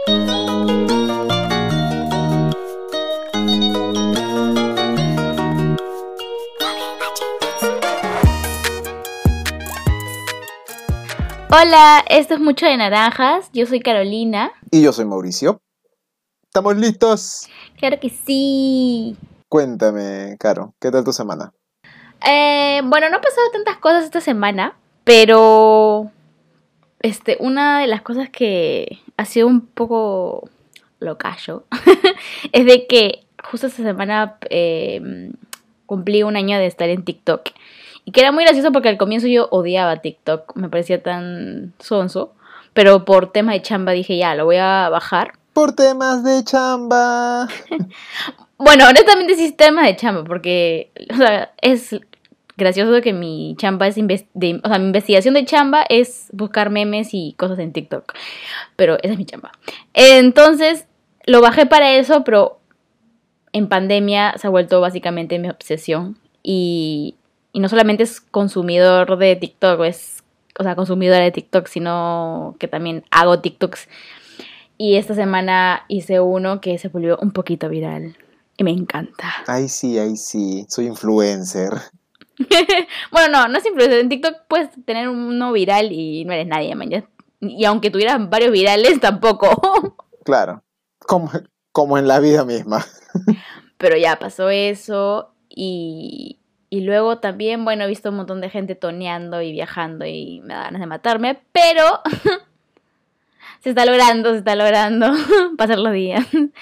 Hola, esto es Mucho de Naranjas, yo soy Carolina. Y yo soy Mauricio. ¿Estamos listos? Claro que sí. Cuéntame, Caro, ¿qué tal tu semana? Bueno, no han pasado tantas cosas esta semana, pero una de las cosas que ha sido un poco locayo es de que justo esta semana cumplí un año de estar en TikTok. Y que era muy gracioso porque al comienzo yo odiaba TikTok, me parecía tan sonso, pero por tema de chamba dije ya, lo voy a bajar. Por temas de chamba. Bueno, honestamente sí es tema de chamba, porque o sea, es gracioso que mi chamba es mi investigación de chamba es buscar memes y cosas en TikTok, pero esa es mi chamba. Entonces, lo bajé para eso, pero en pandemia se ha vuelto básicamente mi obsesión y no solamente es consumidor de TikTok, consumidora de TikTok, sino que también hago TikToks. Y esta semana hice uno que se volvió un poquito viral. Y me encanta. Ay, sí, soy influencer. Bueno, no es influencer. En TikTok puedes tener uno viral y no eres nadie, man. Y aunque tuvieras varios virales, tampoco. Claro, como en la vida misma. Pero ya pasó eso. Y luego también, bueno, he visto un montón de gente toneando y viajando y me da ganas de matarme. Pero se está logrando pasar los días.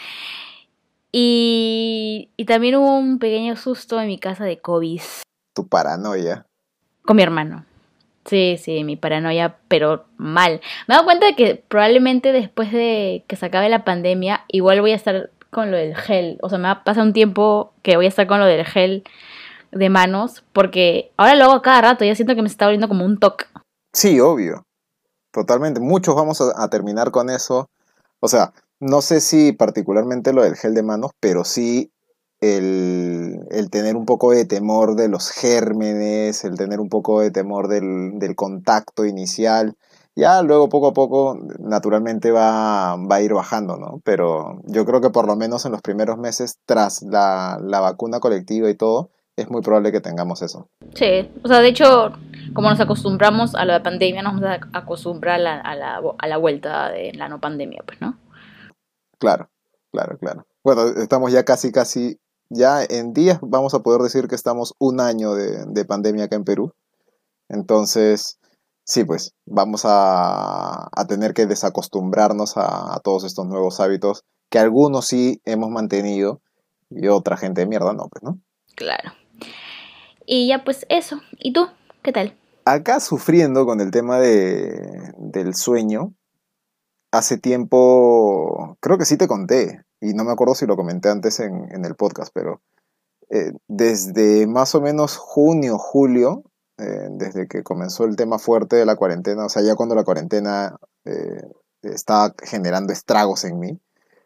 Y también hubo un pequeño susto en mi casa de COVID. Tu paranoia. Con mi hermano. Sí, mi paranoia, pero mal. Me he dado cuenta de que probablemente después de que se acabe la pandemia, igual voy a estar con lo del gel. O sea, me va a pasar un tiempo que voy a estar con lo del gel de manos, porque ahora lo hago cada rato, ya siento que me está volviendo como un toque. Sí, obvio. Totalmente. Muchos vamos a terminar con eso. O sea, no sé si particularmente lo del gel de manos, pero sí el tener un poco de temor de los gérmenes, el tener un poco de temor del contacto inicial. Ya luego poco a poco naturalmente va a ir bajando, ¿no? Pero yo creo que por lo menos en los primeros meses, tras la vacuna colectiva y todo, es muy probable que tengamos eso. Sí, o sea, de hecho, como nos acostumbramos a la pandemia, nos vamos a acostumbrar a la vuelta de la no pandemia, pues, ¿no? Claro, claro. Bueno, estamos ya casi, ya en días vamos a poder decir que estamos un año de pandemia acá en Perú. Entonces, sí, pues vamos a tener que desacostumbrarnos a todos estos nuevos hábitos que algunos sí hemos mantenido y otra gente de mierda no, pues, ¿no? Claro. Y ya pues eso. ¿Y tú? ¿Qué tal? Acá sufriendo con el tema del sueño, hace tiempo, creo que sí te conté, y no me acuerdo si lo comenté antes en el podcast, pero desde más o menos junio, julio, desde que comenzó el tema fuerte de la cuarentena, o sea, ya cuando la cuarentena estaba generando estragos en mí,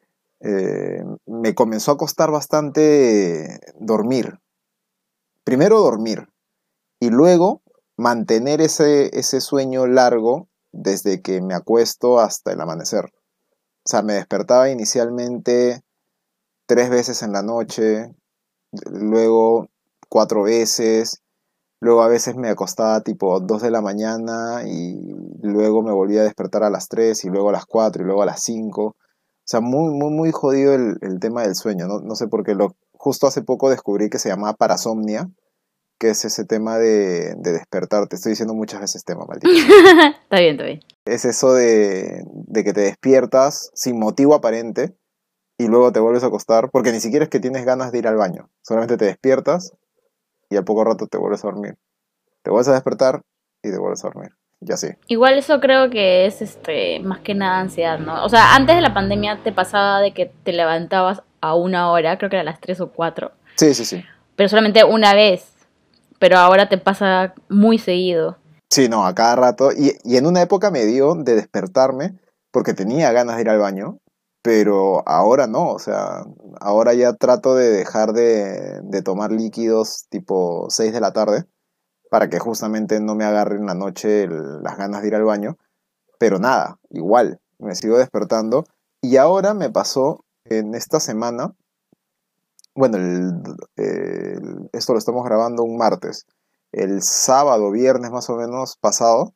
me comenzó a costar bastante dormir. Primero dormir y luego mantener ese sueño largo desde que me acuesto hasta el amanecer. O sea, me despertaba inicialmente 3 veces en la noche, luego 4 veces, luego a veces me acostaba tipo 2 de la mañana y luego me volvía a despertar a las 3 y luego a las 4 y luego a las 5. O sea, muy jodido el tema del sueño. No sé por qué. Justo hace poco descubrí que se llamaba parasomnia, que es ese tema de despertar. Te estoy diciendo muchas veces tema, maldito sea. Está bien, está bien. Es eso de que te despiertas sin motivo aparente y luego te vuelves a acostar, porque ni siquiera es que tienes ganas de ir al baño. Solamente te despiertas y al poco rato te vuelves a dormir. Te vuelves a despertar y te vuelves a dormir. Y así. Igual eso creo que es más que nada ansiedad, ¿no? O sea, antes de la pandemia te pasaba de que te levantabas a una hora, creo que era a las 3 o 4, Sí. pero solamente una vez. Pero ahora te pasa muy seguido. Sí, no, a cada rato. Y en una época me dio de despertarme porque tenía ganas de ir al baño, pero ahora no, o sea, ahora ya trato de dejar de tomar líquidos tipo 6 de la tarde para que justamente no me agarre en la noche las ganas de ir al baño, pero nada, igual, me sigo despertando Y ahora me pasó en esta semana, bueno, esto lo estamos grabando un martes. El sábado, viernes más o menos pasado,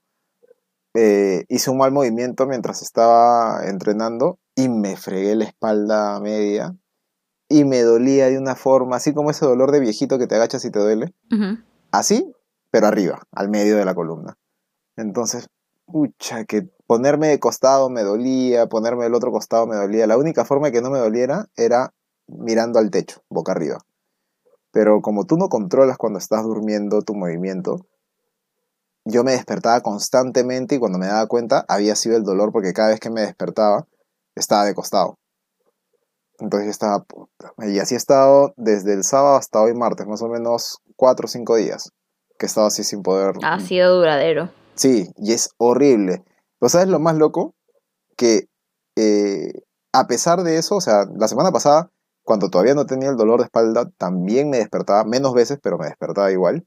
hice un mal movimiento mientras estaba entrenando y me fregué la espalda media y me dolía de una forma, así como ese dolor de viejito que te agachas y te duele, Ujú. así, pero arriba, al medio de la columna. Entonces, pucha, que ponerme de costado me dolía, ponerme del otro costado me dolía. La única forma de que no me doliera era mirando al techo, boca arriba. Pero como tú no controlas cuando estás durmiendo tu movimiento, yo me despertaba constantemente y cuando me daba cuenta había sido el dolor porque cada vez que me despertaba estaba de costado. Entonces yo estaba, puta, y así he estado desde el sábado hasta hoy martes, más o menos 4 o 5 días que he estado así sin poder. Ha sido duradero. Sí, y es horrible. Pero ¿sabes lo más loco? Que a pesar de eso, o sea, la semana pasada, cuando todavía no tenía el dolor de espalda, también me despertaba, menos veces, pero me despertaba igual.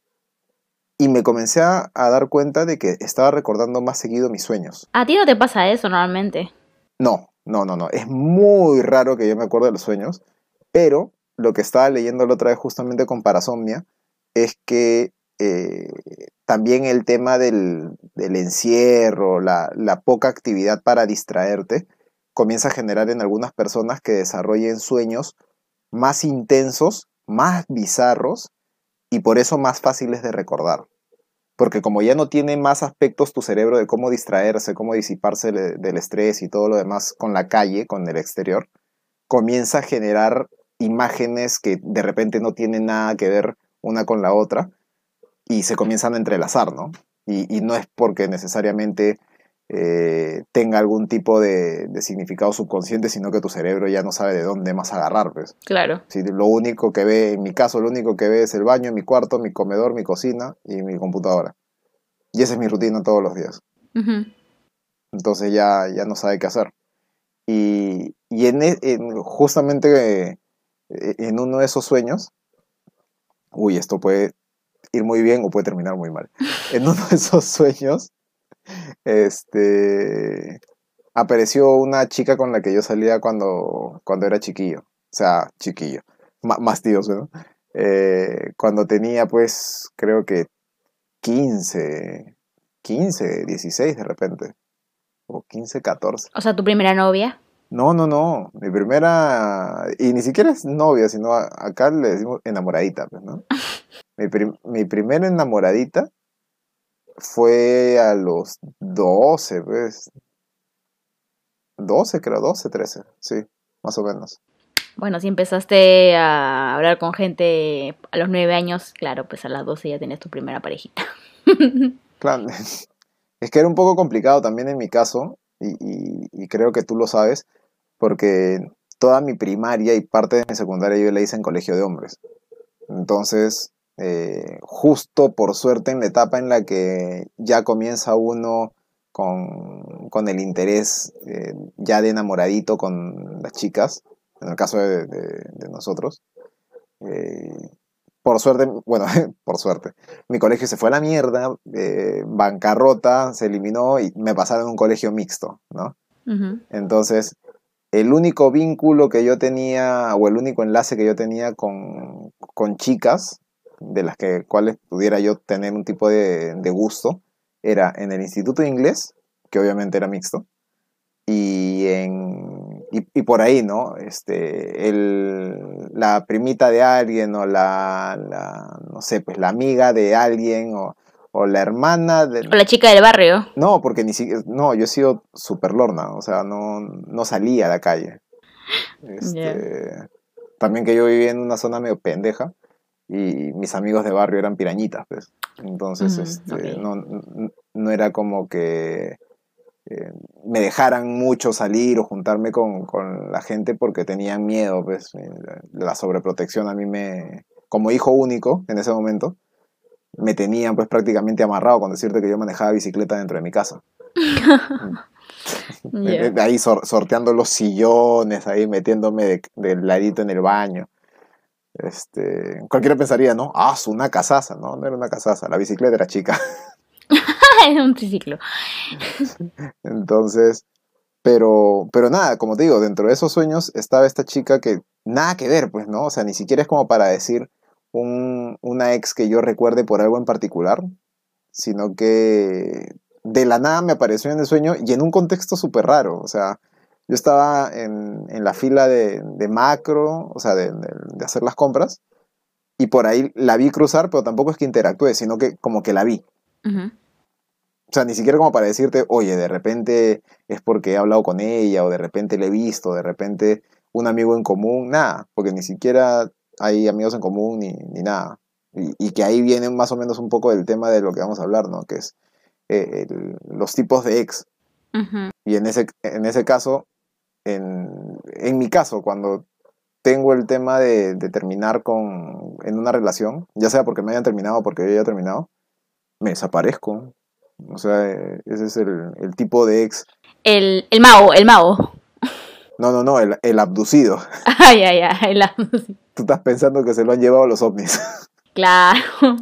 Y me comencé a dar cuenta de que estaba recordando más seguido mis sueños. ¿A ti no te pasa eso normalmente? No, no, no, no. Es muy raro que yo me acuerde de los sueños, pero lo que estaba leyendo la otra vez justamente con parasomnia es que también el tema del encierro, la poca actividad para distraerte, comienza a generar en algunas personas que desarrollen sueños más intensos, más bizarros y por eso más fáciles de recordar. Porque como ya no tiene más aspectos tu cerebro de cómo distraerse, cómo disiparse del estrés y todo lo demás con la calle, con el exterior, comienza a generar imágenes que de repente no tienen nada que ver una con la otra y se comienzan a entrelazar, ¿no? Y no es porque necesariamente tenga algún tipo de significado subconsciente, sino que tu cerebro ya no sabe de dónde más agarrar, pues. Claro. Si lo único que ve, en mi caso, lo único que ve es el baño, mi cuarto, mi comedor, mi cocina y mi computadora. Y esa es mi rutina todos los días. Ujú. Entonces ya no sabe qué hacer. Y justamente en uno de esos sueños, uy, esto puede ir muy bien o puede terminar muy mal. En uno de esos sueños, este, apareció una chica con la que yo salía cuando era chiquillo. O sea, chiquillo. Más tíos, ¿no? Cuando tenía, pues, creo que 15 16 de repente. O 15 14. O sea, tu primera novia. No, no, no. Mi primera. Y ni siquiera es novia, sino acá le decimos enamoradita, pues, ¿no? Mi primera enamoradita fue a los 12, pues. 12 creo, 12 13 sí, más o menos. Bueno, si empezaste a hablar con gente a los 9 años, claro, pues a las 12 ya tienes tu primera parejita. Claro, es que era un poco complicado también en mi caso, y creo que tú lo sabes, porque toda mi primaria y parte de mi secundaria yo la hice en colegio de hombres. Entonces, justo por suerte en la etapa en la que ya comienza uno con el interés ya de enamoradito con las chicas, en el caso de nosotros, eh, por suerte, bueno, por suerte, mi colegio se fue a la mierda, bancarrota, se eliminó y me pasaron a un colegio mixto, ¿no? Ujú. Entonces, el único vínculo que yo tenía, o el único enlace que yo tenía con chicas, de las cuales pudiera yo tener un tipo de gusto, era en el Instituto de Inglés, que obviamente era mixto, y por ahí, ¿no? La primita de alguien, o no sé, pues la amiga de alguien, o la hermana O de. la chica del barrio. No, porque ni siquiera, no, yo he sido super lorna, o sea, no salía a la calle. Ya. También que yo vivía en una zona medio pendeja y mis amigos de barrio eran pirañitas, pues. Entonces, Ok. no era como que me dejaran mucho salir o juntarme con la gente porque tenían miedo, pues. La sobreprotección a mí como hijo único en ese momento, me tenían pues prácticamente amarrado con decirte que yo manejaba bicicleta dentro de mi casa. Ya. Ahí sorteando los sillones, ahí metiéndome de ladito en el baño. Cualquiera pensaría, ¿no? Ah, es una casaza. No, no era una casaza, la bicicleta era chica. Es un triciclo. Entonces, Pero nada, como te digo, dentro de esos sueños estaba esta chica que nada que ver, pues, ¿no? O sea, ni siquiera es como para decir una ex que yo recuerde por algo en particular, sino que de la nada me apareció en el sueño y en un contexto súper raro. O sea, yo estaba en la fila de macro, o sea, de hacer las compras, y por ahí la vi cruzar, pero tampoco es que interactúe, sino que como que la vi. Ujú. O sea, ni siquiera como para decirte, oye, de repente es porque he hablado con ella, o de repente la he visto, de repente un amigo en común, nada, porque ni siquiera hay amigos en común ni nada. Y que ahí viene más o menos un poco del tema de lo que vamos a hablar, ¿no? Que es los tipos de ex. Ujú. Y en ese caso, en mi caso, cuando tengo el tema de terminar en una relación, ya sea porque me hayan terminado o porque yo haya terminado, me desaparezco. O sea, ese es el tipo de ex. El mago, el mago. No, el abducido. Ay, ay, ay, Tú estás pensando que se lo han llevado los ovnis. claro.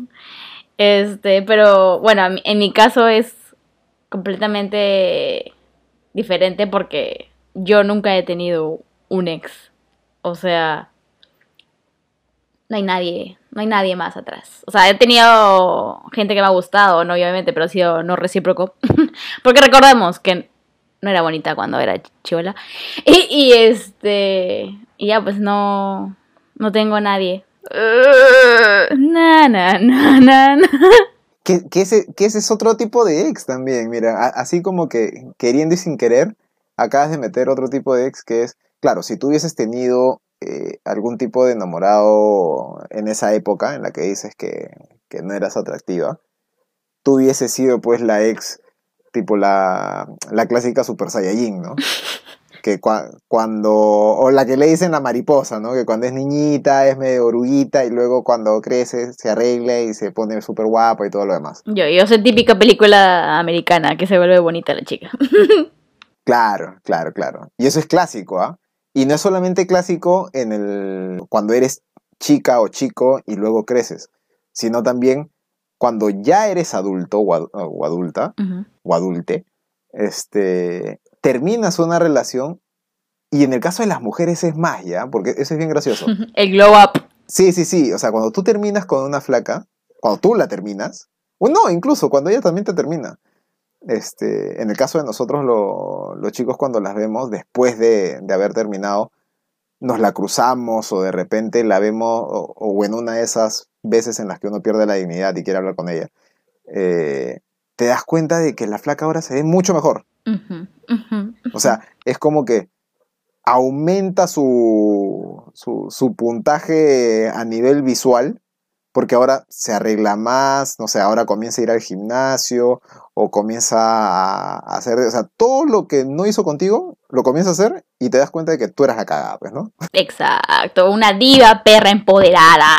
Pero bueno, en mi caso es completamente diferente porque yo nunca he tenido un ex. O sea, no hay nadie más atrás. O sea, he tenido gente que me ha gustado, no obviamente, pero ha sido no recíproco. Porque recordemos que no era bonita cuando era chivola. Y ya pues no tengo a nadie. Na, na, na, na, na. Que ese es otro tipo de ex también. Mira, así como que queriendo y sin querer, acabas de meter otro tipo de ex que es, claro, si tú hubieses tenido algún tipo de enamorado en esa época en la que dices que no eras atractiva, tú hubieses sido pues la ex, tipo la clásica Super Saiyajin, ¿no? Que o la que le dicen la mariposa, ¿no? Que cuando es niñita es medio oruguita y luego cuando crece se arregla y se pone súper guapa y todo lo demás. Yo soy típica película americana que se vuelve bonita la chica. Claro, claro, claro. Y eso es clásico, ¿ah? Y no es solamente clásico cuando eres chica o chico y luego creces, sino también cuando ya eres adulto o adulta Ujú. o adulte, terminas una relación y en el caso de las mujeres es más, ¿ya? Porque eso es bien gracioso. El glow up. Sí. O sea, cuando tú terminas con una flaca, cuando tú la terminas, o no, incluso cuando ella también te termina. En el caso de nosotros, los chicos, cuando las vemos después de haber terminado, nos la cruzamos o de repente la vemos, o en una de esas veces en las que uno pierde la dignidad y quiere hablar con ella, te das cuenta de que la flaca ahora se ve mucho mejor. Ujú, ujú. O sea, es como que aumenta su puntaje a nivel visual, porque ahora se arregla más, no sé, ahora comienza a ir al gimnasio o comienza a hacer, o sea, todo lo que no hizo contigo, lo comienza a hacer y te das cuenta de que tú eras la cagada, pues, ¿no? Exacto, una diva perra empoderada.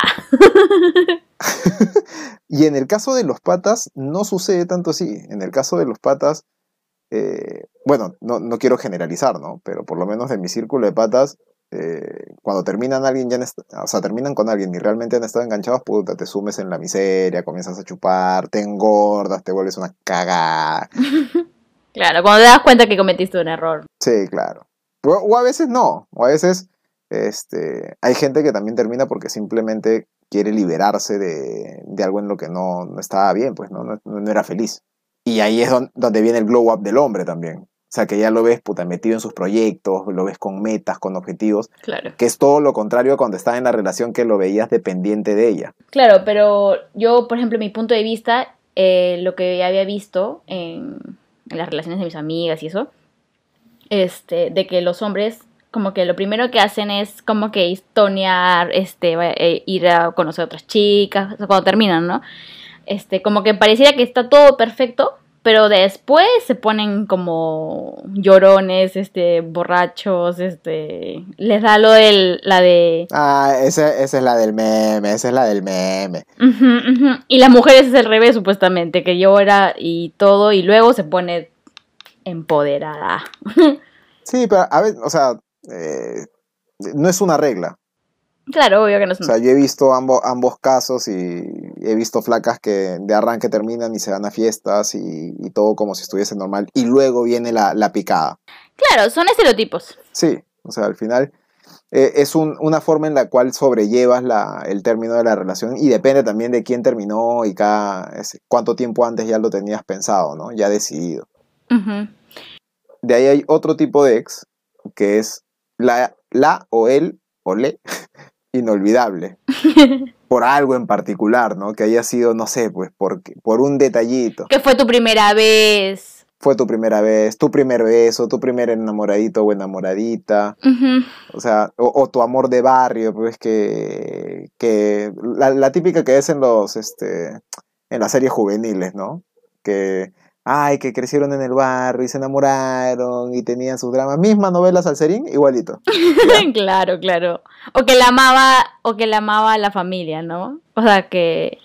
Y en el caso de los patas no sucede tanto así. En el caso de los patas, bueno, no quiero generalizar, ¿no? Pero por lo menos en mi círculo de patas, cuando terminan alguien o sea, terminan con alguien y realmente han estado enganchados, puta, te sumes en la miseria, comienzas a chupar, te engordas, te vuelves una cagada. Claro, cuando te das cuenta que cometiste un error. Sí, claro. O a veces no, o a veces hay gente que también termina porque simplemente quiere liberarse de algo en lo que no estaba bien, pues no era feliz. Y ahí es donde viene el glow up del hombre también. O sea, que ya lo ves, puta, metido en sus proyectos, lo ves con metas, con objetivos, Claro. que es todo lo contrario a cuando estaba en la relación que lo veías dependiente de ella. Claro, pero yo, por ejemplo, mi punto de vista, lo que había visto en las relaciones de mis amigas y eso, de que los hombres como que lo primero que hacen es como que histonear, ir a conocer a otras chicas, o sea, cuando terminan, ¿no? Como que pareciera que está todo perfecto, pero después se ponen como llorones, borrachos, les da la de... Ah, esa es la del meme, esa es la del meme. Ujú, ujú. Y las mujeres es al revés, supuestamente, que llora y todo, y luego se pone empoderada. Sí, pero a ver, o sea, no es una regla. Claro, obvio que no es O sea, yo he visto ambos casos y he visto flacas que de arranque terminan y se van a fiestas y todo como si estuviese normal. Y luego viene la picada. Claro, son estereotipos. Sí, o sea, al final es una forma en la cual sobrellevas el término de la relación y depende también de quién terminó y cuánto tiempo antes ya lo tenías pensado, ¿no? Ya decidido. Uh-huh. De ahí hay otro tipo de ex que es la o el o le inolvidable. Por algo en particular, ¿no? Que haya sido, no sé, pues por un detallito. Que fue tu primera vez. Fue tu primera vez, tu primer beso, tu primer enamoradito o enamoradita. Uh-huh. O sea, o tu amor de barrio, pues que la típica que es en las series juveniles, ¿no? Que, que crecieron en el barrio y se enamoraron y tenían sus dramas. Misma novela Salserín, igualito. ¿Ya? Claro, claro. O que la amaba a la familia, ¿no? O sea, que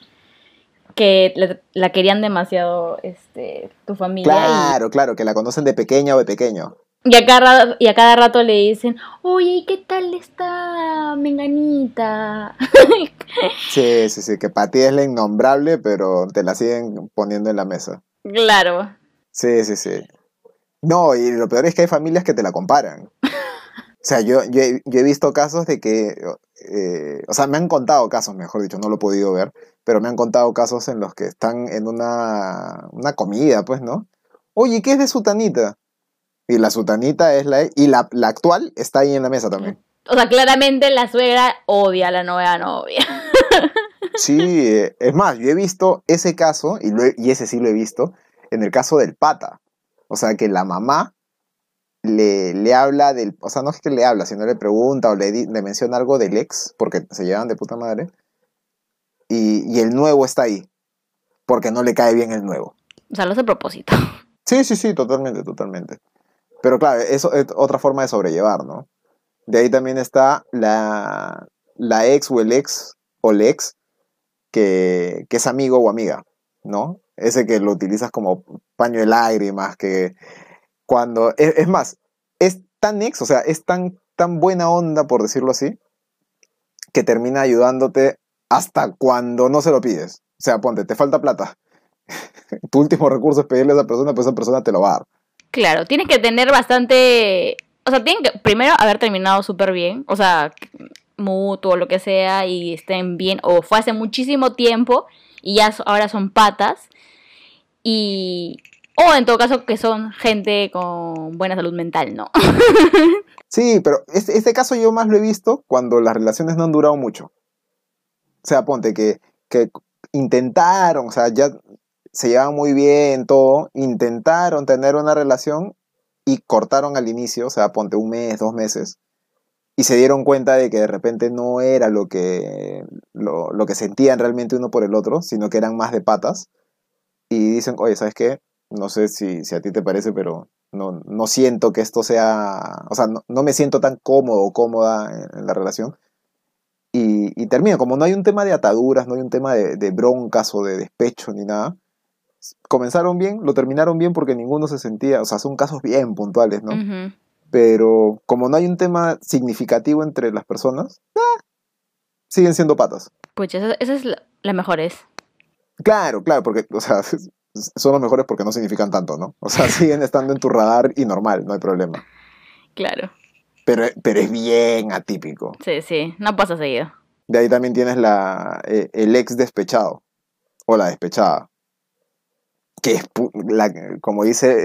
la querían demasiado, tu familia. Claro, que la conocen de pequeña o de pequeño. Y a cada rato le dicen, oye, ¿y qué tal está Menganita? Sí, que para ti es la innombrable, pero te la siguen poniendo en la mesa. Claro. Sí. No, y lo peor es que hay familias que te la comparan. O sea, yo he visto casos de que, o sea, me han contado casos, mejor dicho, no lo he podido ver, pero me han contado casos en los que están en una comida, pues, ¿no? Oye, ¿qué es de Sutanita? Y la Sutanita es la actual está ahí en la mesa también. O sea, claramente la suegra odia a la nueva novia. Sí, es más, yo he visto ese caso, y ese sí lo he visto, en el caso del pata. O sea, que la mamá le habla o sea, no es que le habla, sino le pregunta o le menciona algo del ex, porque se llevan de puta madre, y el nuevo está ahí, porque no le cae bien el nuevo. O sea, lo hace a propósito. Sí, totalmente. Pero claro, eso es otra forma de sobrellevar, ¿no? De ahí también está la ex o el ex o el ex que es amigo o amiga, ¿no? Ese que lo utilizas como paño de lágrimas, que cuando... Es más, es tan ex, o sea, es tan buena onda, por decirlo así, que termina ayudándote hasta cuando no se lo pides. O sea, ponte, te falta plata. Tu último recurso es pedirle a esa persona, pues esa persona te lo va a dar. Claro, tienes que tener bastante... O sea, tienen que primero haber terminado súper bien. O sea, mutuo, lo que sea, y estén bien. O fue hace muchísimo tiempo y ya ahora son patas. O en todo caso que son gente con buena salud mental, ¿no? Sí, pero este caso yo más lo he visto cuando las relaciones no han durado mucho. O sea, ponte que intentaron, o sea, ya se llevaban muy bien, todo, intentaron tener una relación y cortaron al inicio, o sea, ponte un mes, 2 meses, y se dieron cuenta de que de repente no era lo que sentían realmente uno por el otro, sino que eran más de patas, y dicen, oye, ¿sabes qué? No sé si a ti te parece, pero no siento que esto sea, o sea, no me siento tan cómodo o cómoda en la relación. Y termina, como no hay un tema de ataduras, no hay un tema de broncas o de despecho ni nada, comenzaron bien, lo terminaron bien porque ninguno se sentía, o sea, son casos bien puntuales, ¿no? Uh-huh. Pero como no hay un tema significativo entre las personas, siguen siendo patas. Pucha, esa es la mejor es. Claro, porque, o sea, son los mejores porque no significan tanto, ¿no? O sea, siguen estando en tu radar y normal, no hay problema. Claro. Pero es bien atípico. Sí, no pasa seguido. De ahí también tienes el ex despechado o la despechada. Que es, como dice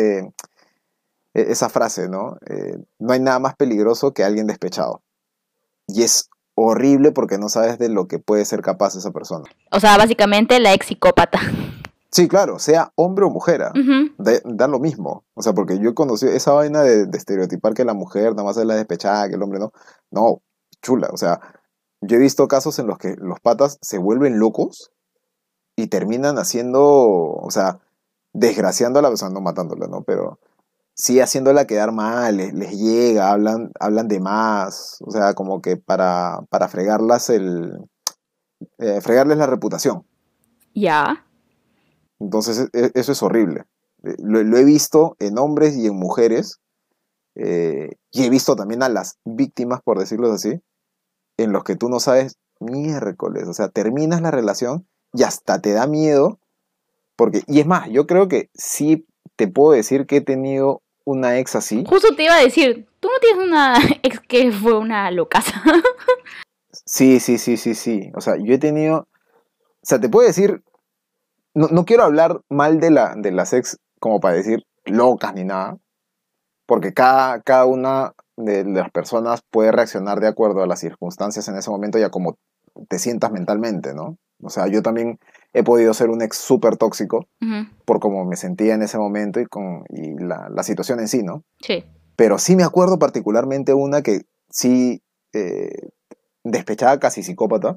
esa frase, ¿no? No hay nada más peligroso que alguien despechado. Y es horrible porque no sabes de lo que puede ser capaz esa persona. O sea, básicamente la ex psicópata. Sí, claro, sea hombre o mujer, Uh-huh. da lo mismo. O sea, porque yo he conocido esa vaina de estereotipar que la mujer nada más es la despechada, que el hombre no. No, chula. O sea, yo he visto casos en los que los patas se vuelven locos y terminan haciendo, o sea, desgraciando a la persona, no matándola, ¿no? Pero sí haciéndola quedar mal, les llega, hablan de más, o sea, como que para fregarles la reputación. Ya. Entonces, eso es horrible. Lo he visto en hombres y en mujeres, y he visto también a las víctimas, por decirlo así, en los que tú no sabes miércoles, o sea, terminas la relación y hasta te da miedo, y es más, yo creo que sí te puedo decir que he tenido una ex así. Justo te iba a decir, tú no tienes una ex que fue una locaza. Sí. O sea, yo he tenido... O sea, te puedo decir... No quiero hablar mal de las ex como para decir locas ni nada, porque cada una de las personas puede reaccionar de acuerdo a las circunstancias en ese momento y a cómo te sientas mentalmente, ¿no? O sea, yo también he podido ser un ex súper tóxico Ujú. por cómo me sentía en ese momento y la situación en sí, ¿no? Sí. Pero sí me acuerdo particularmente una que sí, despechada, casi psicópata,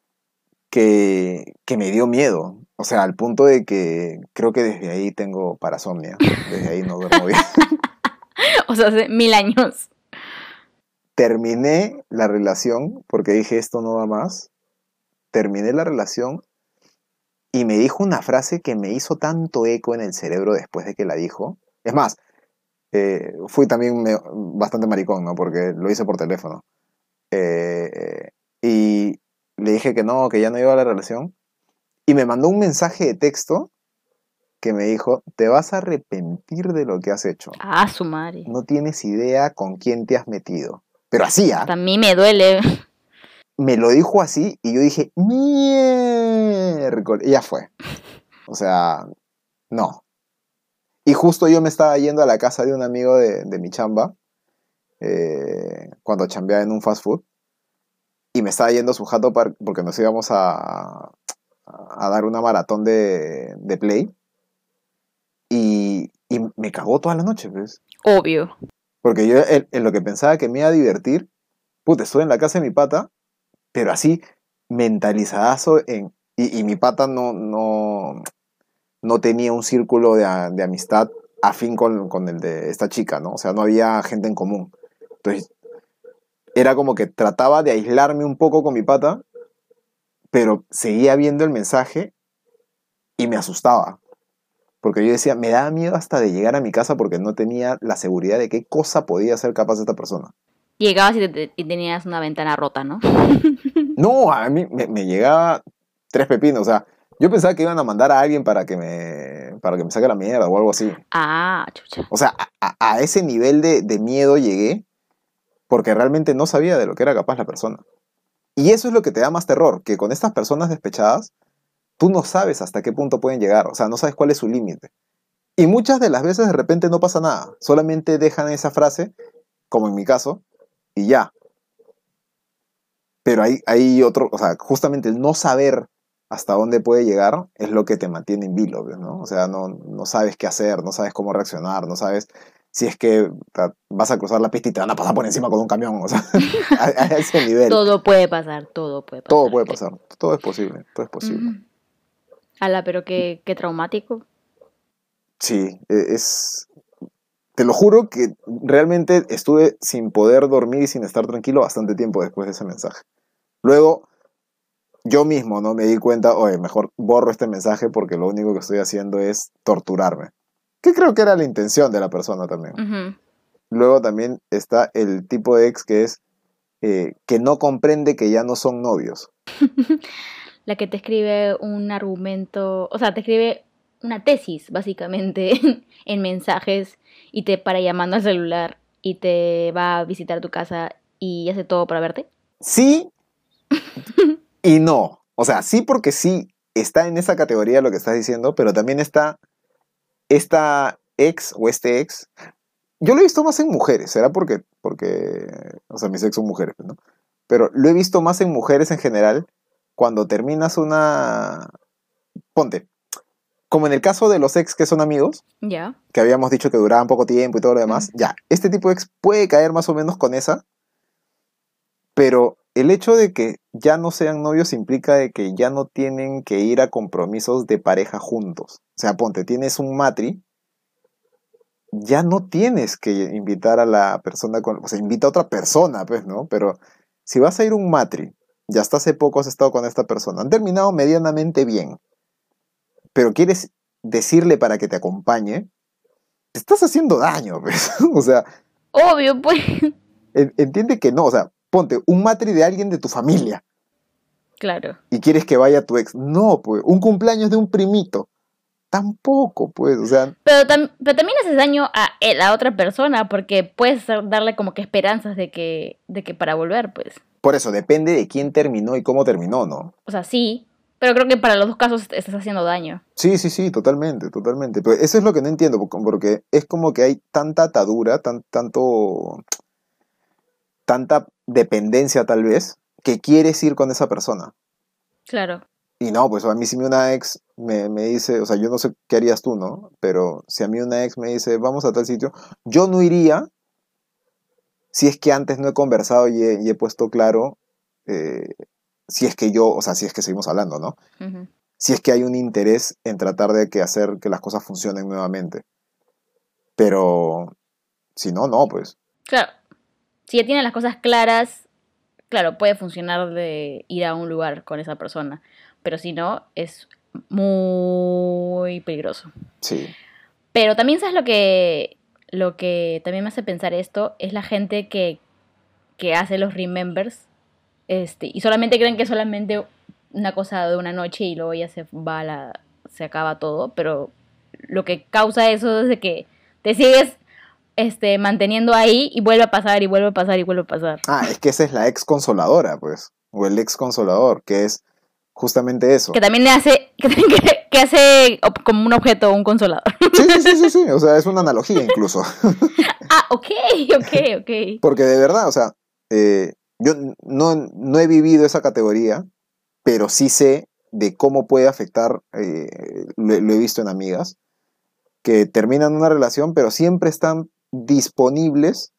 que me dio miedo. O sea, al punto de que creo que desde ahí tengo parasomnia. Desde ahí no duermo bien. O sea, hace 1000 años. Terminé la relación porque dije esto no va más. Terminé la relación y me dijo una frase que me hizo tanto eco en el cerebro después de que la dijo. Es más, fui también bastante maricón, ¿no? Porque lo hice por teléfono. Y le dije que no, que ya no iba a la relación. Y me mandó un mensaje de texto que me dijo, te vas a arrepentir de lo que has hecho. Ah, su madre. No tienes idea con quién te has metido. Pero así, ¿ah? Hasta a mí me duele. Me lo dijo así y yo dije, miércoles. Y ya fue. O sea, no. Y justo yo me estaba yendo a la casa de un amigo de mi chamba, cuando chambeaba en un fast food, y me estaba yendo a su jato porque nos íbamos a dar una maratón de Play, y me cagó toda la noche, pues. Obvio. Porque yo en lo que pensaba que me iba a divertir, puta, estuve en la casa de mi pata, pero así mentalizadazo y mi pata no tenía un círculo de amistad afín con el de esta chica, ¿no? O sea, no había gente en común. Entonces, era como que trataba de aislarme un poco con mi pata, pero seguía viendo el mensaje y me asustaba. Porque yo decía, me daba miedo hasta de llegar a mi casa porque no tenía la seguridad de qué cosa podía ser capaz esta persona. Llegabas y tenías una ventana rota, ¿no? No, a mí me llegaba tres pepinos. O sea, yo pensaba que iban a mandar a alguien para que me saque la mierda o algo así. Ah, chucha. O sea, a ese nivel de miedo llegué porque realmente no sabía de lo que era capaz la persona. Y eso es lo que te da más terror, que con estas personas despechadas, tú no sabes hasta qué punto pueden llegar. O sea, no sabes cuál es su límite. Y muchas de las veces de repente no pasa nada. Solamente dejan esa frase, como en mi caso, y ya. Pero hay otro, o sea, justamente el no saber hasta dónde puede llegar es lo que te mantiene en vilo, ¿no? O sea, no sabes qué hacer, no sabes cómo reaccionar, no sabes si es que vas a cruzar la pista y te van a pasar por encima con un camión, o sea, a ese nivel. Todo puede pasar, todo puede pasar. Todo puede pasar, todo es posible, todo es posible. Ujú. Ala, pero qué traumático. Sí, te lo juro que realmente estuve sin poder dormir y sin estar tranquilo bastante tiempo después de ese mensaje. Luego, yo mismo no me di cuenta, oye, mejor borro este mensaje porque lo único que estoy haciendo es torturarme. Que creo que era la intención de la persona también. Ujú. Luego también está el tipo de ex que es que no comprende que ya no son novios. La que te escribe un argumento, o sea, te escribe una tesis, básicamente, en mensajes y te para llamando al celular y te va a visitar tu casa y hace todo para verte. Sí y no. O sea, sí porque sí está en esa categoría lo que estás diciendo, pero también está esta ex o este ex. Yo lo he visto más en mujeres, será porque o sea, mis ex son mujeres, ¿no? Pero lo he visto más en mujeres en general cuando terminas una... Ponte, como en el caso de los ex que son amigos, Ya. que habíamos dicho que duraban poco tiempo y todo lo demás, ya, este tipo de ex puede caer más o menos con esa, pero el hecho de que ya no sean novios implica de que ya no tienen que ir a compromisos de pareja juntos. O sea, ponte, tienes un matri, ya no tienes que invitar a la persona, o sea, invita a otra persona, pues, ¿no? Pero si vas a ir a un matri, ya hasta hace poco has estado con esta persona, han terminado medianamente bien, pero quieres decirle para que te acompañe, te estás haciendo daño, pues. O sea, Obvio, pues. entiende que no, o sea, ponte un matri de alguien de tu familia Claro. y quieres que vaya tu ex. No, pues, un cumpleaños de un primito. Tampoco, pues, o sea, Pero también haces daño a la otra persona porque puedes darle como que esperanzas de que para volver, pues. por eso depende de quién terminó y cómo terminó, ¿no? O sea, sí, pero creo que para los dos casos estás haciendo daño. Sí, sí, sí, totalmente, totalmente. Pero eso es lo que no entiendo, porque es como que hay tanta atadura, tanta dependencia tal vez, que quieres ir con esa persona. Claro. Y no, pues a mí si una ex me dice, o sea, yo no sé qué harías tú, ¿no? Pero si a mí una ex me dice, vamos a tal sitio, yo no iría si es que antes no he conversado y he puesto claro, eh, si es que yo, o sea, si es que seguimos hablando, ¿no? Ujú. Si es que hay un interés en tratar de que hacer que las cosas funcionen nuevamente. Pero si no, no, pues. Claro. Si ya tienes las cosas claras, claro, puede funcionar de ir a un lugar con esa persona. Pero si no, es muy peligroso. Sí. Pero también sabes lo que también me hace pensar esto es la gente que hace los remembers y solamente creen que es solamente una cosa de una noche y luego ya se acaba todo, pero lo que causa eso es de que te sigues manteniendo ahí y vuelve a pasar y vuelve a pasar y vuelve a pasar. Ah, es que esa es la ex consoladora, pues. O el ex consolador, que es justamente Que eso. también hace que hace como un objeto un consolador. Sí, sí, sí, sí, sí. O sea, es una analogía incluso. Ah, ok, ok. Porque de verdad, o sea, yo no he vivido esa categoría, pero sí sé de cómo puede afectar, lo he visto en amigas, que terminan una relación, pero siempre están disponibles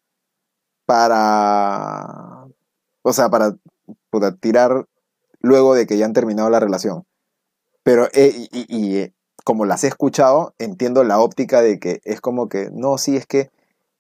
para, o sea, para tirar luego de que ya han terminado la relación. Pero, como las he escuchado, entiendo la óptica de que es como que, no, sí, es que,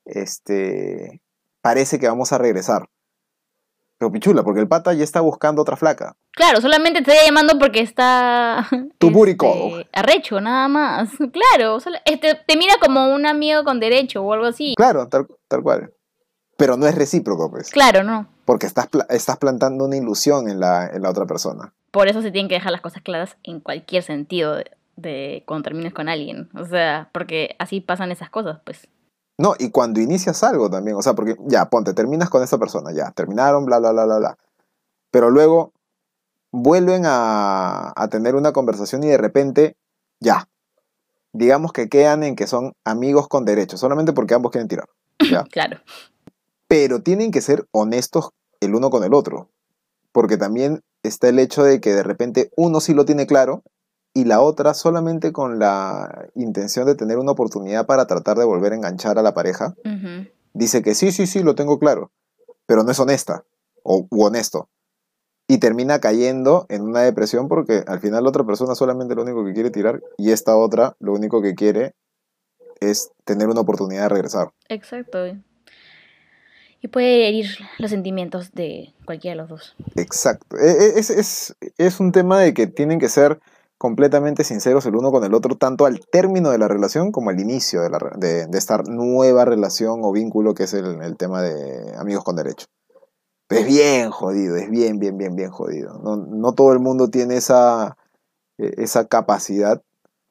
parece que vamos a regresar. Pero pichula, porque el pata ya está buscando otra flaca. Claro, solamente te estoy llamando porque está Tu booty call. arrecho, nada más. Claro, te mira como un amigo con derecho o algo así. Claro, tal cual. Pero no es recíproco, pues. Claro, no. Porque estás plantando una ilusión en la otra persona. Por eso se tienen que dejar las cosas claras en cualquier sentido de cuando termines con alguien. O sea, porque así pasan esas cosas, pues. No, y cuando inicias algo también, o sea, porque ya, ponte, terminas con esa persona, ya, terminaron, bla, bla, bla, bla, bla. Pero luego vuelven a tener una conversación y de repente, ya, digamos que quedan en que son amigos con derechos, solamente porque ambos quieren tirar, ¿ya? Claro. Pero tienen que ser honestos el uno con el otro, porque también está el hecho de que de repente uno sí lo tiene claro y la otra solamente con la intención de tener una oportunidad para tratar de volver a enganchar a la pareja, Ujú. dice que sí, sí, sí, lo tengo claro, pero no es honesta u honesto. Y termina cayendo en una depresión porque al final la otra persona solamente lo único que quiere tirar y esta otra lo único que quiere es tener una oportunidad de regresar. Exacto. Y puede herir los sentimientos de cualquiera de los dos. Exacto. Es un tema de que tienen que ser completamente sinceros el uno con el otro, tanto al término de la relación como al inicio de esta nueva relación o vínculo que es el tema de amigos con derecho. Es bien jodido, es bien, bien, bien, bien jodido. No todo el mundo tiene esa capacidad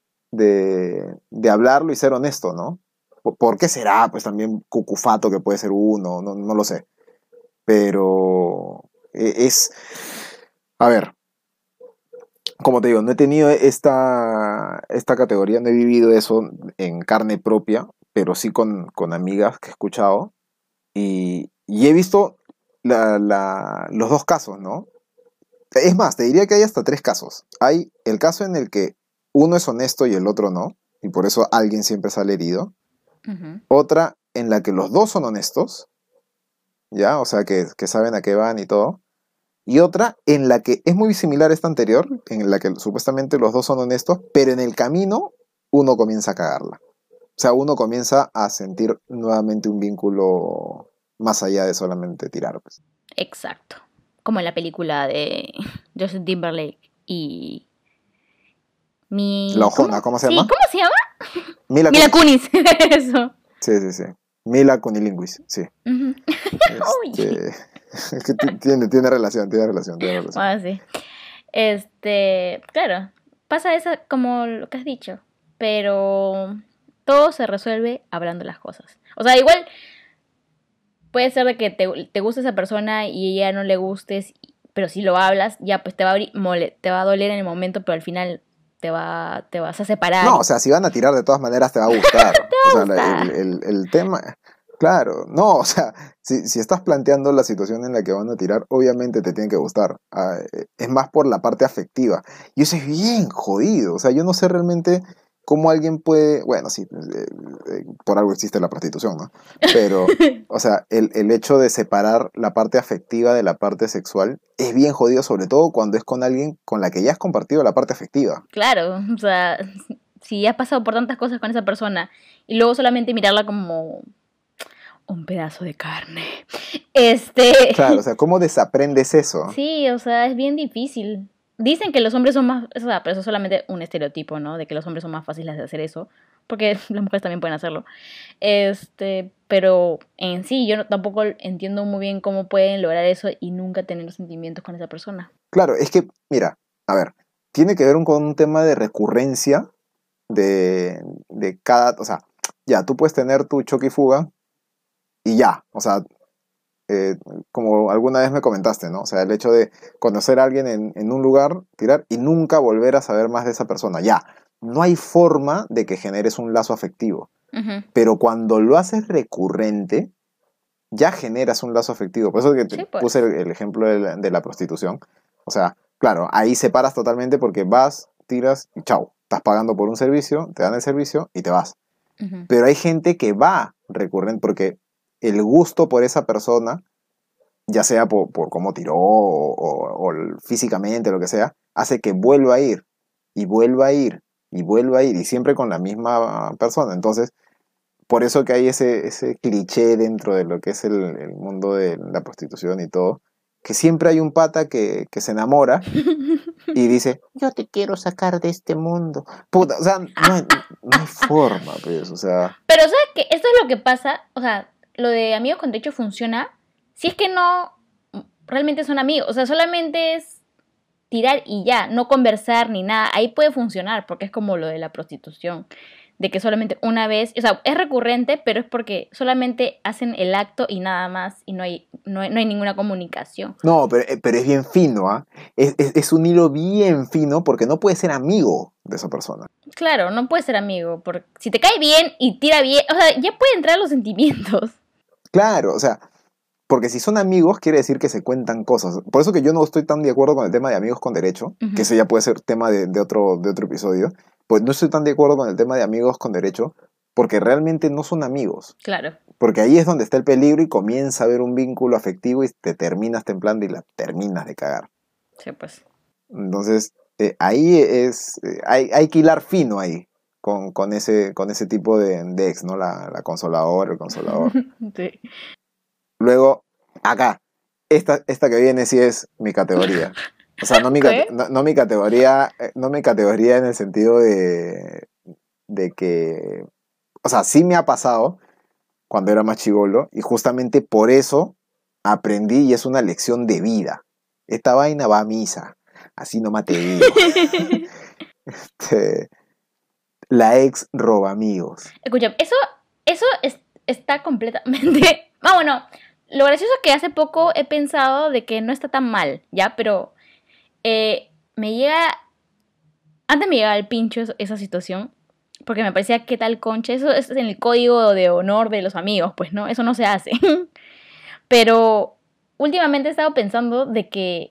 de hablarlo y ser honesto, ¿no? ¿Por qué será? Pues también cucufato que puede ser uno, no lo sé. Pero a ver, como te digo, no he tenido esta categoría, no he vivido eso en carne propia, pero sí con amigas que he escuchado y he visto los dos casos, ¿no? Es más, te diría que hay hasta tres casos. Hay el caso en el que uno es honesto y el otro no, y por eso alguien siempre sale herido. Ujú. Otra en la que los dos son honestos, ¿ya? O sea, que saben a qué van y todo. Y otra en la que es muy similar a esta anterior, en la que supuestamente los dos son honestos, pero en el camino uno comienza a cagarla. O sea, uno comienza a sentir nuevamente un vínculo más allá de solamente tirar, pues. Exacto. Como en la película de Justin Timberlake y La ¿Cómo? Ojona, ¿cómo se Sí, llama? ¿cómo se llama? Mila Mila Kunis. Kunis. Eso. Sí, sí, sí. Mila Kunilinguis, sí. Ujú. Uy. Es que tiene relación, tiene relación, tiene relación. Bueno, sí. Claro, pasa eso como lo que has dicho. pero todo se resuelve hablando las cosas. O sea, igual puede ser de que te guste esa persona y ella no le gustes, pero si lo hablas, ya pues te va a doler en el momento, pero al final te vas a separar. No, o sea, si van a tirar de todas maneras te va a gustar. va a O sea, el tema, claro, no, o sea, si estás planteando la situación en la que van a tirar, obviamente te tiene que gustar. Es más por la parte afectiva. Y eso es bien jodido. O sea, yo no sé realmente cómo alguien puede, bueno, sí, por algo existe la prostitución, ¿no? Pero, o sea, el hecho de separar la parte afectiva de la parte sexual es bien jodido, sobre todo cuando es con alguien con la que ya has compartido la parte afectiva. Claro, o sea, si has pasado por tantas cosas con esa persona y luego solamente mirarla como un pedazo de carne. Claro, o sea, ¿cómo desaprendes eso? Sí, o sea, es bien difícil. Dicen que los hombres son más, o sea, pero eso es solamente un estereotipo, ¿no? De que los hombres son más fáciles de hacer eso, porque las mujeres también pueden hacerlo. Pero en sí, yo tampoco entiendo muy bien cómo pueden lograr eso y nunca tener sentimientos con esa persona. Claro, es que, mira, a ver, tiene que ver con un tema de recurrencia de cada, o sea, ya, tú puedes tener tu choque y fuga y ya, o sea, como alguna vez me comentaste, ¿no? O sea, el hecho de conocer a alguien en un lugar, tirar y nunca volver a saber más de esa persona, ya, no hay forma de que generes un lazo afectivo, Uh-huh. pero cuando lo haces recurrente, ya generas un lazo afectivo. Por eso es que Sí, te pues. puse el ejemplo de la prostitución. O sea, claro, ahí separas totalmente porque vas, tiras y chau. Estás pagando por un servicio, te dan el servicio y te vas. Uh-huh. Pero hay gente que va recurrente porque el gusto por esa persona, ya sea por cómo tiró o físicamente, lo que sea, hace que vuelva a ir y vuelva a ir y vuelva a ir y siempre con la misma persona. Entonces, por eso que hay ese cliché dentro de lo que es el mundo de la prostitución y todo, que siempre hay un pata que se enamora y dice, yo te quiero sacar de este mundo. Puta, o sea, no hay forma, pues, o sea... Pero ¿sabes qué? Esto es lo que pasa, o sea, lo de amigos con derecho funciona si es que no realmente son amigos, o sea, solamente es tirar y ya, no conversar ni nada, ahí puede funcionar, porque es como lo de la prostitución, de que solamente una vez, o sea, es recurrente, pero es porque solamente hacen el acto y nada más, y no hay ninguna comunicación. No, pero es bien fino, ¿ah? Es un hilo bien fino porque no puedes ser amigo de esa persona. Claro, no puedes ser amigo, porque si te cae bien y tira bien, o sea, ya puede entrar los sentimientos. Claro, o sea, porque si son amigos quiere decir que se cuentan cosas. Por eso que yo no estoy tan de acuerdo con el tema de amigos con derecho, Uh-huh. que ese ya puede ser tema de otro episodio. Pues no estoy tan de acuerdo con el tema de amigos con derecho porque realmente no son amigos. Claro. Porque ahí es donde está el peligro y comienza a haber un vínculo afectivo y te terminas templando y la terminas de cagar. Sí, pues. Entonces, ahí hay que hilar fino ahí con ese tipo de ex, ¿no? La consoladora, el consolador. Sí. Luego, acá, esta que viene sí es mi categoría. O sea, no mi categoría, no mi categoría en el sentido de que, o sea, sí me ha pasado cuando era más chibolo y justamente por eso aprendí y es una lección de vida. Esta vaina va a misa, así nomás te digo. La ex roba amigos. Escucha, eso está completamente... Ah, bueno, lo gracioso es que hace poco he pensado de que no está tan mal, ¿ya? Pero me llega... Antes me llegaba al pincho esa situación, porque me parecía que tal concha, eso es en el código de honor de los amigos, pues, ¿no? Eso no se hace. Pero últimamente he estado pensando de que...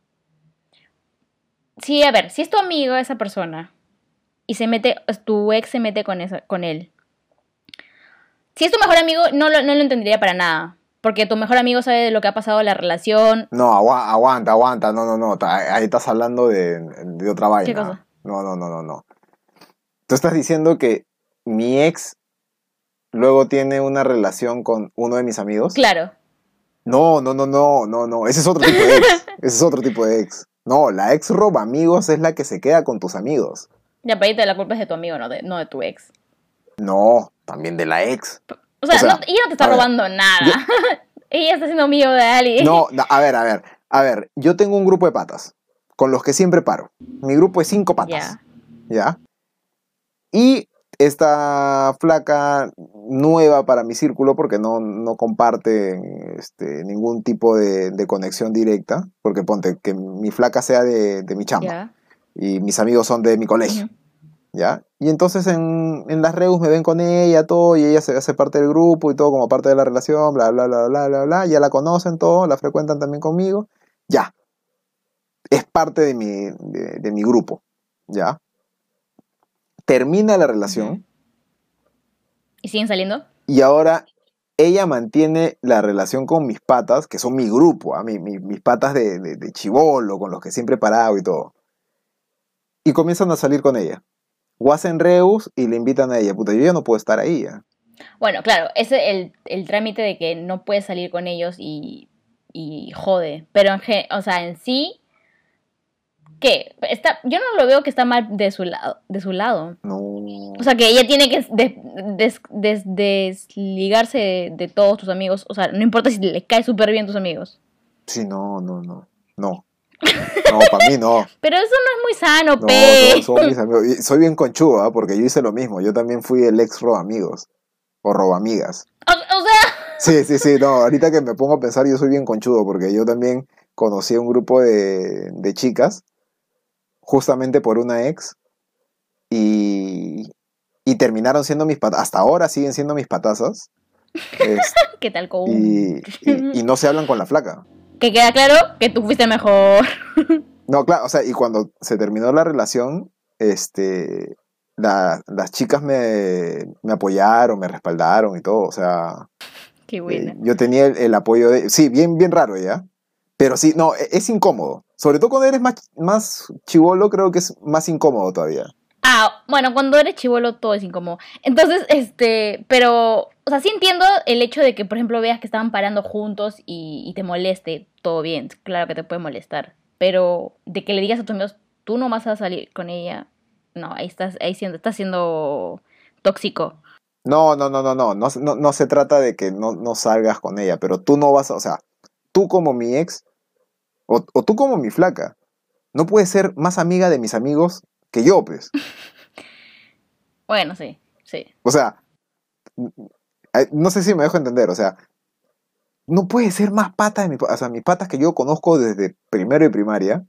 Sí, a ver, si es tu amigo esa persona y tu ex se mete con él. Si es tu mejor amigo, no lo entendería para nada. Porque tu mejor amigo sabe de lo que ha pasado en la relación. No, aguanta. No. Ahí estás hablando de otra vaina. ¿Qué cosa? No. Tú estás diciendo que mi ex luego tiene una relación con uno de mis amigos. Claro. No. Ese es otro tipo de ex. Ese es otro tipo de ex. No, la ex roba amigos es la que se queda con tus amigos. Ya, pero ahí la culpa es de tu amigo, no de tu ex. No, también de la ex. O sea ella no te está robando nada. Ella está siendo amigo de alguien. No, a ver, yo tengo un grupo de patas con los que siempre paro. Mi grupo es 5 patas. Ya. ¿Ya? Y esta flaca nueva para mi círculo, porque no comparte ningún tipo de conexión directa, porque ponte que mi flaca sea de mi chamba Ya. y mis amigos son de mi colegio, Ujú. ¿ya? Y entonces en las reus me ven con ella, todo, y ella se hace parte del grupo y todo como parte de la relación, bla, bla, bla, bla, bla, bla, ya la conocen todo, la frecuentan también conmigo, ya, es parte de mi grupo, ¿ya? Termina la Ujú. relación ¿Y siguen saliendo? y ahora ella mantiene la relación con mis patas, que son mi grupo, ¿ah? Mis patas de chibolo, con los que siempre he parado y todo. Y comienzan a salir con ella. O hacen reus y le invitan a ella. Puta, yo ya no puedo estar ahí, ¿ah? Bueno, claro, ese es el trámite de que no puedes salir con ellos y jode. Pero o sea, en sí, ¿qué? Yo no lo veo que está mal de su lado, de su lado. O No. sea, que ella tiene que desligarse de todos tus amigos. O sea, no importa si le cae súper bien tus amigos. Sí, no, no, no. No. No, para mí no. Pero eso no es muy sano, No, pe. son mis amigos. Y soy bien conchudo, ¿ah? Porque yo hice lo mismo. Yo también fui el ex roba amigos. O roba amigas. O sea, Sí, sí, sí, no, ahorita que me pongo a pensar, yo soy bien conchudo, porque yo también conocí a un grupo de chicas, justamente por una ex, y, y terminaron siendo mis patas, hasta ahora siguen siendo mis patazas, es- ¿qué tal con? y no se hablan con la flaca. Que queda claro que tú fuiste mejor. No, claro, o sea, y cuando se terminó la relación, las chicas me apoyaron, me respaldaron y todo, o sea, Qué buena. yo tenía el apoyo de... Sí, bien, bien raro, ¿ya? Pero sí, no, es incómodo. Sobre todo cuando eres más chivolo, creo que es más incómodo todavía. Ah, bueno, cuando eres chivolo todo es incómodo. Entonces, pero, o sea, sí entiendo el hecho de que, por ejemplo, veas que estaban parando juntos y te moleste, todo bien, claro que te puede molestar. Pero de que le digas a tus amigos, tú no vas a salir con ella, no, estás siendo tóxico. No, no, no, no, no, no, no se trata de que no salgas con ella, pero tú no vas a, o sea, tú como mi ex, o tú como mi flaca, no puedes ser más amiga de mis amigos que yo, pues. Bueno, sí, sí. O sea, no sé si me dejo entender, o sea, no puedes ser más pata de o sea, mis patas que yo conozco desde primero y primaria,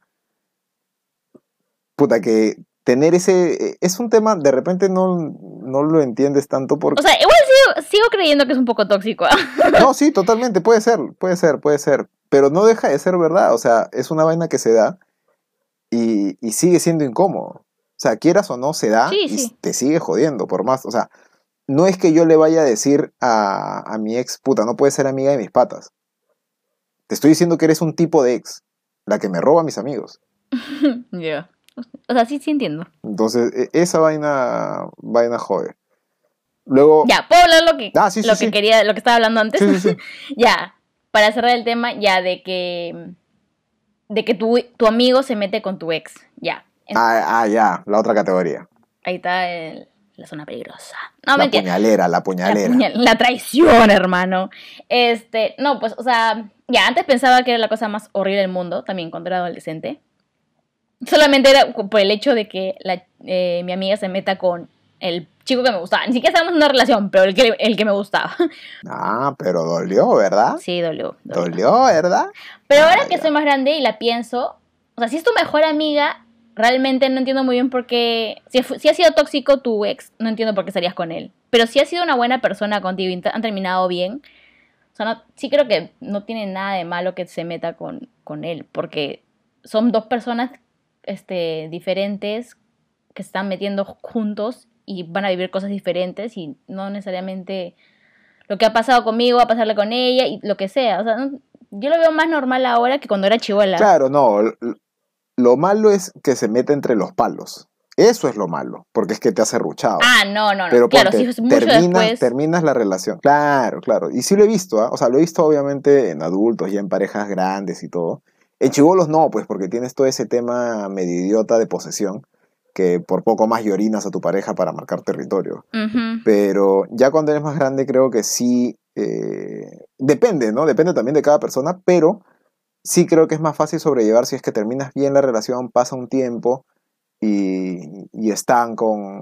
puta, que tener es un tema, de repente no lo entiendes tanto O porque... sea, igual sigo creyendo que es un poco tóxico. No, sí, totalmente, puede ser, puede ser, puede ser, pero no deja de ser verdad, o sea, es una vaina que se da y sigue siendo incómodo. O sea, quieras o no, se da Sí, y sí. te sigue jodiendo, por más, o sea, no es que yo le vaya a decir a mi ex, puta, no puedes ser amiga de mis patas. Te estoy diciendo que eres un tipo de ex, la que me roba a mis amigos. Ya. O sea, sí, sí entiendo. Entonces, esa vaina jode. Luego, Ya, ¿puedo hablar sí, sí, lo que sí, quería, lo que estaba hablando antes? sí, sí, sí. Ya, para cerrar el tema, ya de que tu amigo se mete con tu ex. Ya. Ya, la otra categoría. Ahí está la zona peligrosa. No, La mentira. puñalera, la puñalera. La traición, hermano. No, pues, o sea, ya, antes pensaba que era la cosa más horrible del mundo, también cuando era adolescente. Solamente era por el hecho de que mi amiga se meta con el chico que me gustaba. Ni siquiera estábamos en una relación, pero el que me gustaba. Ah, pero dolió, ¿verdad? Sí, dolió, dolió. Dolió, ¿verdad? Pero Ah, ahora que soy ya. más grande y la pienso, o sea, si es tu mejor amiga, realmente no entiendo muy bien por qué. Si ha sido tóxico tu ex, no entiendo por qué estarías con él. Pero si ha sido una buena persona contigo y han terminado bien, o sea, sí creo que no tiene nada de malo que se meta con él, porque son dos personas diferentes que se están metiendo juntos y van a vivir cosas diferentes y no necesariamente lo que ha pasado conmigo va a pasarle con ella y lo que sea. O sea, yo lo veo más normal ahora que cuando era chivola. Claro, no. Lo malo es que se mete entre los palos. Eso es lo malo, porque es que te hace ruchado. Ah, no, no, no. Pero Claro, si ponte, es mucho después. terminas la relación. Claro, claro. Y sí lo he visto, ¿ah? O sea, lo he visto obviamente en adultos, ya en parejas grandes y todo. En chibolos no, pues, porque tienes todo ese tema medio idiota de posesión, que por poco más llorinas a tu pareja para marcar territorio. Ujú. Pero ya cuando eres más grande creo que sí, depende, ¿no? Depende también de cada persona, pero sí creo que es más fácil sobrellevar si es que terminas bien la relación, pasa un tiempo y están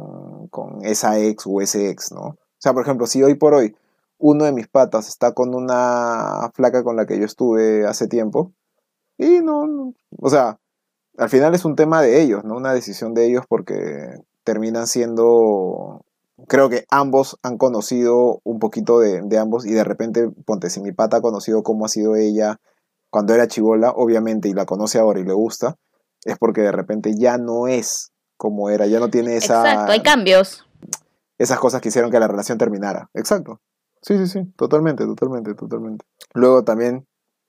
con esa ex o ese ex, ¿no? O sea, por ejemplo, si hoy por hoy uno de mis patas está con una flaca con la que yo estuve hace tiempo, y o sea, al final es un tema de ellos, ¿no? Una decisión de ellos porque terminan siendo, creo que ambos han conocido un poquito de ambos y de repente, ponte, si mi pata ha conocido cómo ha sido ella cuando era chibola, obviamente, y la conoce ahora y le gusta, es porque de repente ya no es como era, ya no tiene Exacto, hay cambios. esas cosas que hicieron que la relación terminara. Exacto. Sí, sí, sí, totalmente, totalmente, totalmente. Luego también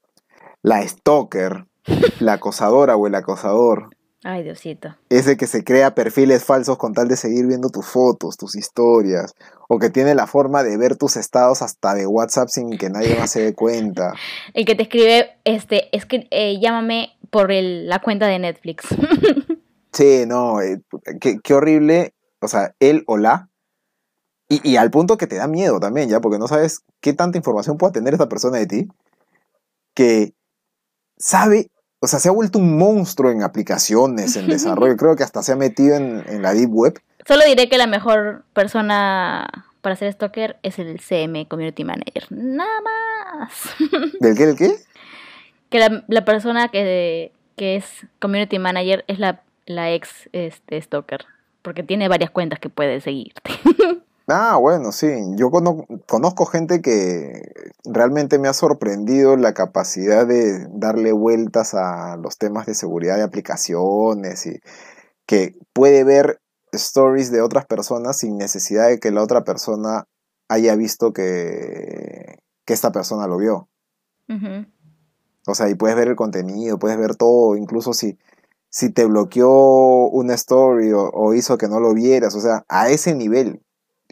la stalker, la acosadora o el acosador. Ay, Diosito. Ese que se crea perfiles falsos con tal de seguir viendo tus fotos, tus historias, o que tiene la forma de ver tus estados hasta de WhatsApp sin que nadie más se dé cuenta. El que te escribe, es que llámame por la cuenta de Netflix. Sí, no, qué horrible, o sea, él o la, y al punto que te da miedo también, ya, porque no sabes qué tanta información pueda tener esta persona de ti, que sabe, o sea, se ha vuelto un monstruo en aplicaciones, en desarrollo, creo que hasta se ha metido en la Deep Web. Solo diré que la mejor persona para ser stalker es el CM, Community Manager. Nada más. ¿Del qué, del qué? Que la persona que es Community Manager es la ex stalker. Porque tiene varias cuentas que puede seguirte. Ah, bueno, sí. Yo conozco gente que realmente me ha sorprendido la capacidad de darle vueltas a los temas de seguridad de aplicaciones y que puede ver stories de otras personas sin necesidad de que la otra persona haya visto que esta persona lo vio. Uh-huh. O sea, y puedes ver el contenido, puedes ver todo, incluso si te bloqueó una story o hizo que no lo vieras, o sea, a ese nivel.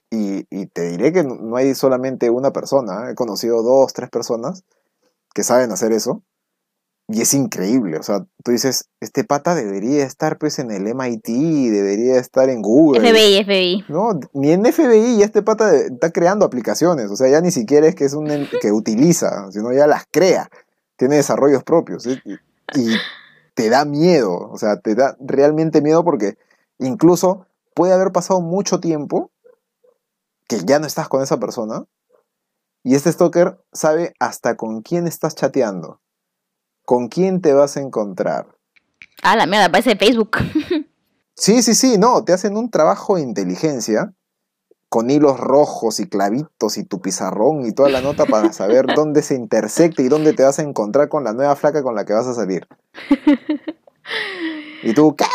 Y te diré que no hay solamente una persona, he conocido 2, 3 personas que saben hacer eso y es increíble, o sea, tú dices, este pata debería estar pues en el MIT, debería estar en Google. FBI. No, ni en FBI y este pata está creando aplicaciones, o sea, ya ni siquiera es que es que utiliza, sino ya las crea, tiene desarrollos propios y te da miedo, o sea, te da realmente miedo porque incluso puede haber pasado mucho tiempo que ya no estás con esa persona y este stalker sabe hasta con quién estás chateando, con quién te vas a encontrar. Ah, la mierda, parece Facebook. Sí, no, te hacen un trabajo de inteligencia con hilos rojos y clavitos y tu pizarrón y toda la nota para saber dónde se intersecta y dónde te vas a encontrar con la nueva flaca con la que vas a salir. Y tú, ¿qué?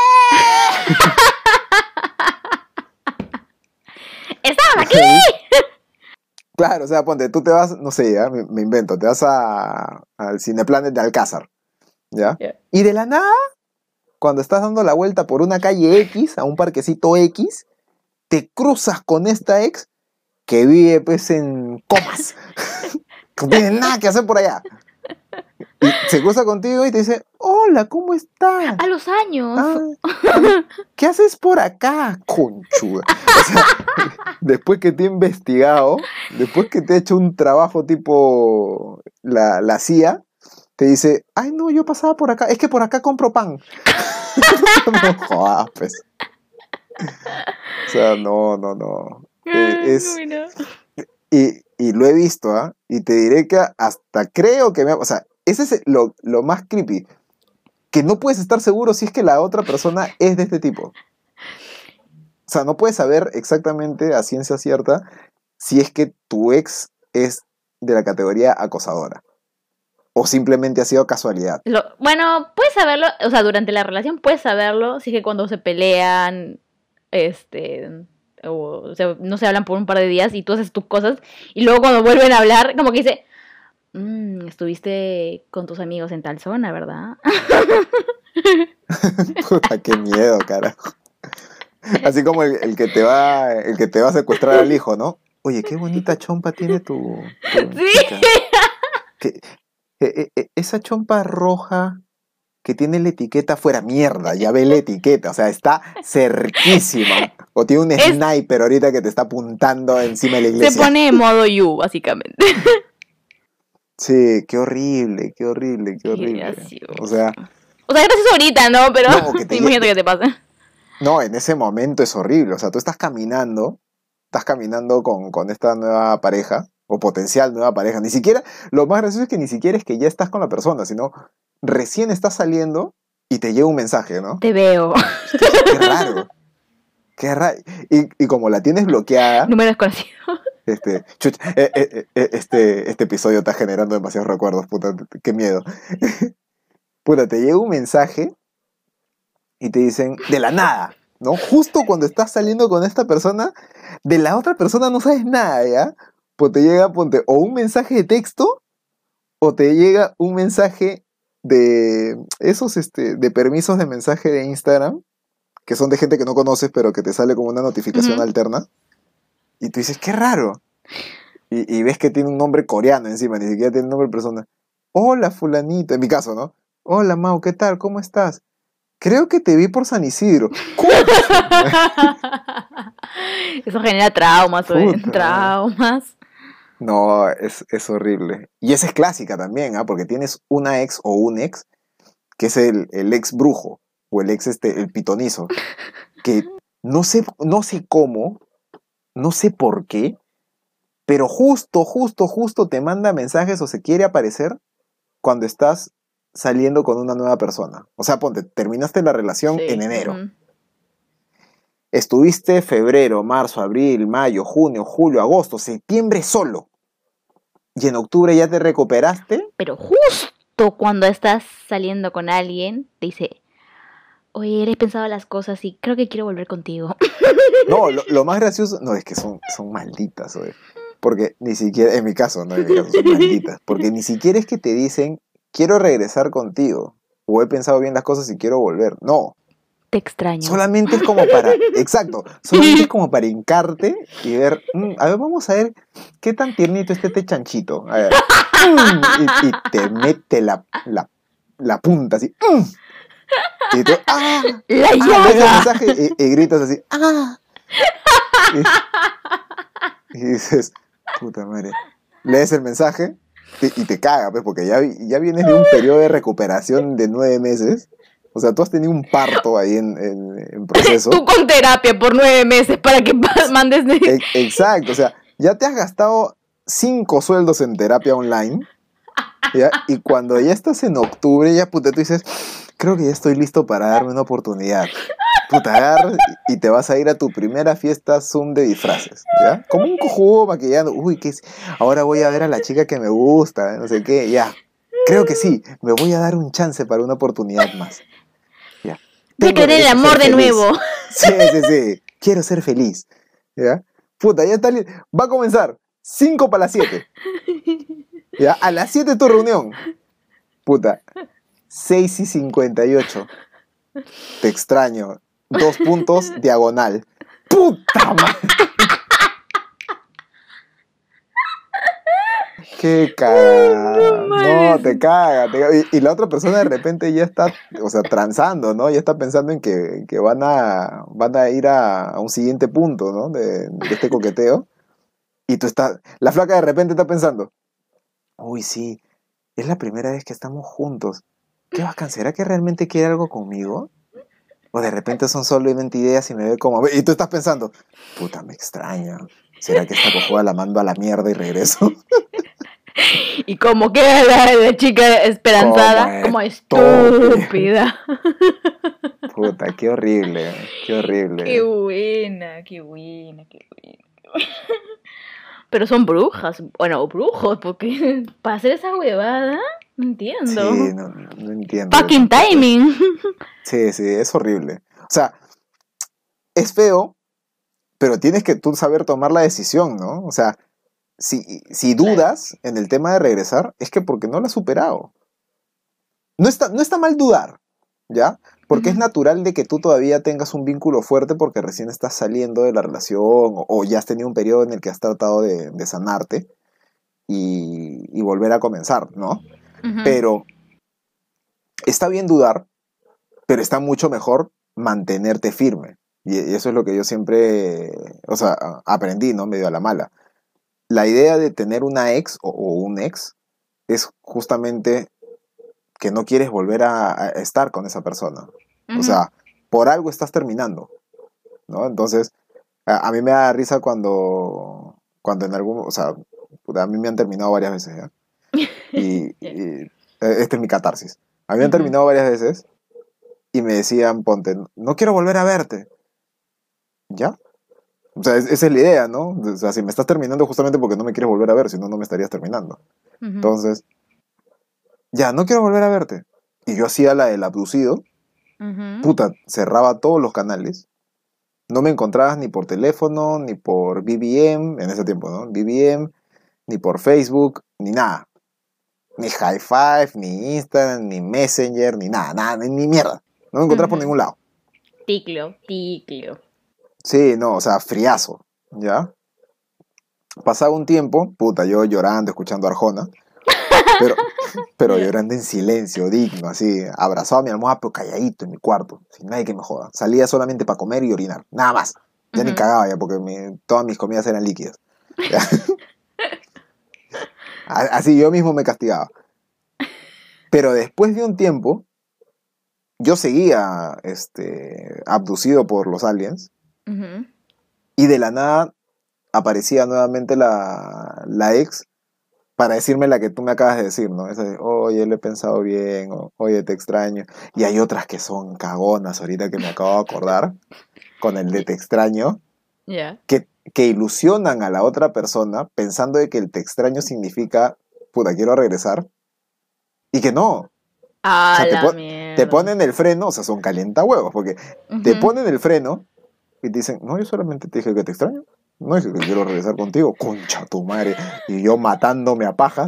¡Estamos aquí! Claro, o sea, ponte, tú te vas, no sé, ya, me invento, te vas al Cineplanet de Alcázar, ¿ya? Yeah. Y de la nada, cuando estás dando la vuelta por una calle X, a un parquecito X, te cruzas con esta ex que vive pues en Comas, que no tiene nada que hacer por allá. Y se cruza contigo y te dice, hola, ¿cómo estás? A los años. ¿Qué haces por acá, conchuda? O sea, después que te he investigado, después que te he hecho un trabajo tipo la CIA, te dice, ay no, yo pasaba por acá, es que por acá compro pan. No jodas, pues. O sea, no. Y lo he visto, ¿ah? Y te diré que hasta creo que o sea, ese es lo más creepy. Que no puedes estar seguro si es que la otra persona es de este tipo. O sea, no puedes saber exactamente a ciencia cierta si es que tu ex es de la categoría acosadora. O simplemente ha sido casualidad. Bueno, puedes saberlo, o sea, durante la relación puedes saberlo, si es que cuando se pelean, o sea, no se hablan por un par de días y tú haces tus cosas, y luego cuando vuelven a hablar, como que dice, estuviste con tus amigos en tal zona, ¿verdad? Puta, qué miedo, carajo. Así como el que te va a secuestrar al hijo, ¿no? Oye, qué bonita chompa tiene tu chica. Esa chompa roja que tiene la etiqueta fuera, mierda, ya ve la etiqueta, o sea, está cerquísima. O tiene un sniper ahorita que te está apuntando encima de la iglesia. Se pone en modo you, básicamente. Sí, qué horrible. O sea, gracioso ahorita, ¿no? Pero no, imagínate que te pasa. No, en ese momento es horrible. O sea, tú estás caminando con esta nueva pareja, o potencial nueva pareja. Ni siquiera, lo más gracioso es que ni siquiera es que ya estás con la persona, sino recién estás saliendo y te llega un mensaje, ¿no? Te veo. Qué raro. Qué raro. Y como la tienes bloqueada, Número desconocido. este episodio está generando demasiados recuerdos, puta, qué miedo. Puta, te llega un mensaje y te dicen, de la nada, ¿no? Justo cuando estás saliendo con esta persona, de la otra persona no sabes nada, ¿ya? Pues te llega, ponte, o un mensaje de texto, o te llega un mensaje de esos, de permisos de mensaje de Instagram, que son de gente que no conoces, pero que te sale como una notificación Ujú. alterna, y tú dices, qué raro. Y ves que tiene un nombre coreano encima, ni siquiera tiene un nombre de persona. Hola, fulanito, en mi caso, ¿no? Hola, Mau, ¿qué tal? ¿Cómo estás? Creo que te vi por San Isidro. Eso genera traumas, Puta. traumas. No, es horrible. Y esa es clásica también, ¿ah? Porque tienes una ex o un ex, que es el ex brujo, o el ex el pitonizo, que no sé cómo, no sé por qué, pero justo te manda mensajes o se quiere aparecer cuando estás saliendo con una nueva persona. O sea, ponte, terminaste la relación en Sí. enero. Ujú. Estuviste febrero, marzo, abril, mayo, junio, julio, agosto, septiembre solo. Y en octubre ya te recuperaste. Pero justo cuando estás saliendo con alguien, te dice, oye, he pensado las cosas y creo que quiero volver contigo. No, lo más gracioso, no, es que son malditas, oye. Porque ni siquiera, en mi caso, no, en mi caso, son malditas. Porque ni siquiera es que te dicen, quiero regresar contigo. O he pensado bien las cosas y quiero volver. No, Te extraño. solamente es como para, exacto, solamente es como para hincarte y ver, a ver, vamos a ver qué tan tiernito está este chanchito. A ver, y te mete la punta así, y tú, La lees el llaga. mensaje y gritas así, y dices, puta madre, lees el mensaje y te caga, pues, porque ya vienes de un periodo de recuperación de 9 meses. O sea, tú has tenido un parto ahí en Tú proceso. con terapia por 9 meses para que mandes... Exacto, o sea, ya te has gastado 5 sueldos en terapia online, ¿ya? Y cuando ya estás en octubre, ya puta, tú dices, creo que ya estoy listo para darme una oportunidad. Puta, agarras y te vas a ir a tu primera fiesta Zoom de disfraces, ¿ya? Como un cojudo maquillando, uy, ahora voy a ver a la chica que me gusta, no sé qué, ya. Creo que sí, me voy a dar un chance para una oportunidad más. Ya. Voy a Tengo creer el derecho a ser amor de feliz. nuevo. Sí. Quiero ser feliz. ¿Ya? Puta, ya está. Va a comenzar. 5 para las 7. ¿Ya? A las 7 tu reunión. Puta. 6:58. Te extraño. 2 puntos, diagonal. ¡Puta madre! ¡Qué cagada! No No, te mames. caga. Y la otra persona de repente ya está, o sea, transando, ¿no? Ya está pensando en que van a ir a un siguiente punto, ¿no? De este coqueteo. Y tú estás, la flaca de repente está pensando, uy, sí, es la primera vez que estamos juntos. ¿Qué bacán? ¿Será que realmente quiere algo conmigo? O de repente son solamente ideas y me ve como... Y tú estás pensando, puta, me extraña. ¿Será que esta cojuda la mando a la mierda y regreso? Y como queda la chica Como esperanzada, como estúpido. estúpida. Puta, qué horrible, qué Qué horrible. buena, qué buena, qué buena. Pero son brujas, bueno, o brujos, porque para hacer esa huevada, no Sí, entiendo. no entiendo yo Fucking tampoco eso. timing. Sí, es horrible. O sea, es feo, pero tienes que tú saber tomar la decisión, ¿no? O sea, si Claro. dudas en el tema de regresar, es que porque no lo has superado. No está mal dudar, ¿ya? Porque es Ujú. natural de que tú todavía tengas un vínculo fuerte porque recién estás saliendo de la relación o ya has tenido un periodo en el que has tratado de sanarte y volver a comenzar, ¿no? Ujú. Pero está bien dudar, pero está mucho mejor mantenerte firme. Y eso es lo que yo siempre, o sea, aprendí, ¿no? Medio a la mala. La idea de tener una ex o un ex es justamente que no quieres volver a estar con esa persona. O Ujú. sea, por algo estás terminando, ¿no? Entonces, a mí me da risa cuando en algún, o sea, a mí me han terminado varias veces, ¿ya? Este es mi catarsis. A mí me han terminado varias veces y me decían, ponte, no quiero volver a verte. ¿Ya? O sea, esa es la idea, ¿no? O sea, si me estás terminando justamente porque no me quieres volver a ver, si no, no me estarías terminando. Entonces, ya, no quiero volver a verte. Y yo hacía la del abducido, puta, cerraba todos los canales. No me encontrabas ni por teléfono, ni por BBM, en ese tiempo, ¿no? BBM, ni por Facebook, ni nada. Ni High Five, ni Instagram, ni Messenger, ni nada, ni mierda. No me encontrabas por ningún lado. Ticlio. Sí, no, o sea, friazo, ¿ya? Pasaba un tiempo, puta, yo llorando, escuchando Arjona, pero llorando en silencio, digno, así, abrazado a mi almohada, pero calladito en mi cuarto, sin nadie que me joda. Salía solamente para comer y orinar, nada más. Ya ni cagaba ya, porque todas mis comidas eran líquidas. Así yo mismo me castigaba. Pero después de un tiempo, yo seguía abducido por los aliens, y de la nada aparecía nuevamente la ex para decirme la que tú me acabas de decir, ¿no? Esa de, oye, lo he pensado bien, o, oye, te extraño. Y hay otras que son cagonas, ahorita que me acabo de acordar, con el de te extraño, que ilusionan a la otra persona pensando de que el te extraño significa, puta, quiero regresar, y que no. Ah, o sea, la mierda. te ponen el freno, o sea, son calientahuevos, porque te ponen el freno y te dicen, no, yo solamente te dije que te extraño. No dije que quiero regresar contigo. Concha tu madre. Y yo matándome a pajas.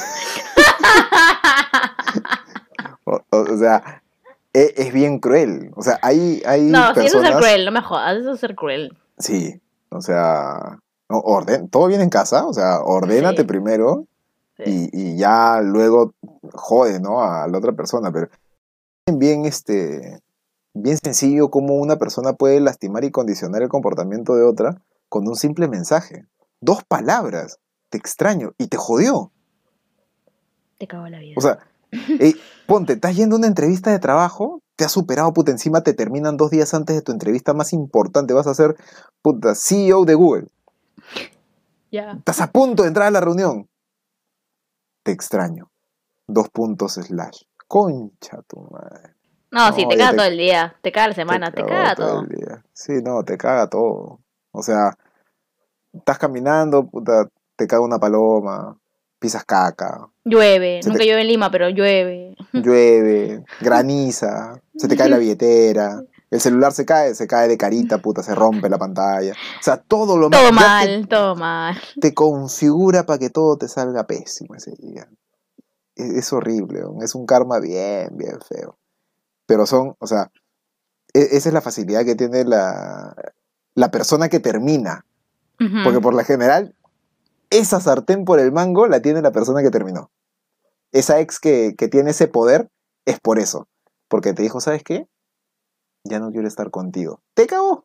o sea, es bien cruel. O sea, hay no, personas... sí, eso es ser cruel, no me jodas, eso es ser cruel. Sí, o sea, todo bien en casa, o sea, ordénate primero y ya luego jode, ¿no? A la otra persona, pero bien, bien sencillo cómo una persona puede lastimar y condicionar el comportamiento de otra con un simple mensaje. 2 palabras, te extraño, y te jodió. Te cago la vida. O sea, ponte, estás yendo a una entrevista de trabajo, te has superado, puta, encima te terminan 2 días antes de tu entrevista más importante, vas a ser, puta, CEO de Google. Ya. Estás a punto de entrar a la reunión. Te extraño. 2 puntos / Concha tu madre. No, sí, te caga todo el día, te caga la semana, te caga todo. Sí, no, te caga todo. O sea, estás caminando, puta, te caga una paloma, pisas caca. Llueve, nunca llueve en Lima, pero llueve. Llueve, graniza, se te cae la billetera, el celular se cae de carita, puta, se rompe la pantalla. O sea, todo lo todo mal, todo mal. Te configura para que todo te salga pésimo ese día. Es horrible, es un karma bien, bien feo. Pero o sea, esa es la facilidad que tiene la persona que termina. Porque por lo general, esa sartén por el mango la tiene la persona que terminó. Esa ex que tiene ese poder es por eso. Porque te dijo, ¿sabes qué? Ya no quiero estar contigo. Te cagó.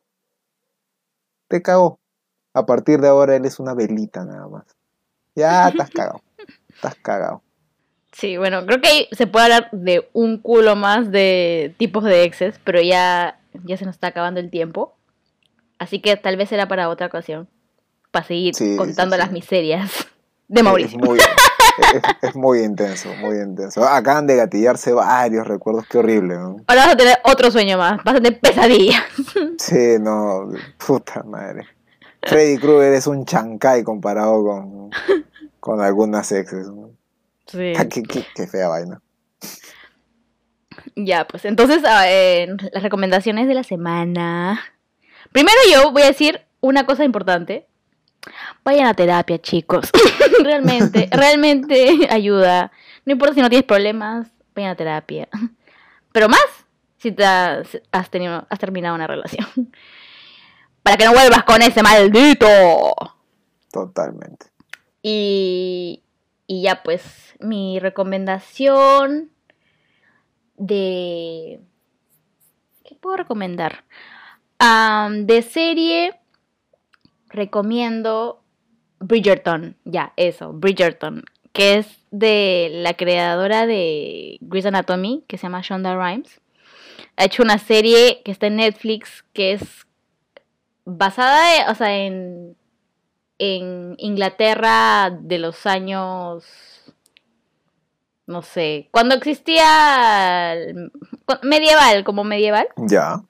Te cagó. A partir de ahora él es una velita nada más. Ya estás cagado. Estás cagado. Sí, bueno, creo que ahí se puede hablar de un culo más de tipos de exes, pero ya se nos está acabando el tiempo. Así que tal vez será para otra ocasión. Para seguir contando las miserias de Mauricio. Es muy intenso, muy intenso. Acaban de gatillarse varios recuerdos, qué horrible, ¿no? Ahora vas a tener otro sueño más, vas a tener pesadillas. Sí, no, puta madre. Freddy Krueger es un chancay comparado con algunas exes, ¿no? Sí. Qué fea vaina. Ya, pues entonces las recomendaciones de la semana. Primero yo voy a decir una cosa importante. Vayan a terapia, chicos. realmente ayuda. No importa si no tienes problemas, vayan a terapia. Pero más si has terminado una relación. Para que no vuelvas con ese maldito. Totalmente. Y ya pues, mi recomendación de... ¿Qué puedo recomendar? De serie, recomiendo Bridgerton. Ya, eso, Bridgerton. Que es de la creadora de Grey's Anatomy, que se llama Shonda Rhimes. ha hecho una serie que está en Netflix que es basada, o sea, en Inglaterra de los años, no sé, cuando existía medieval, como medieval. Ya.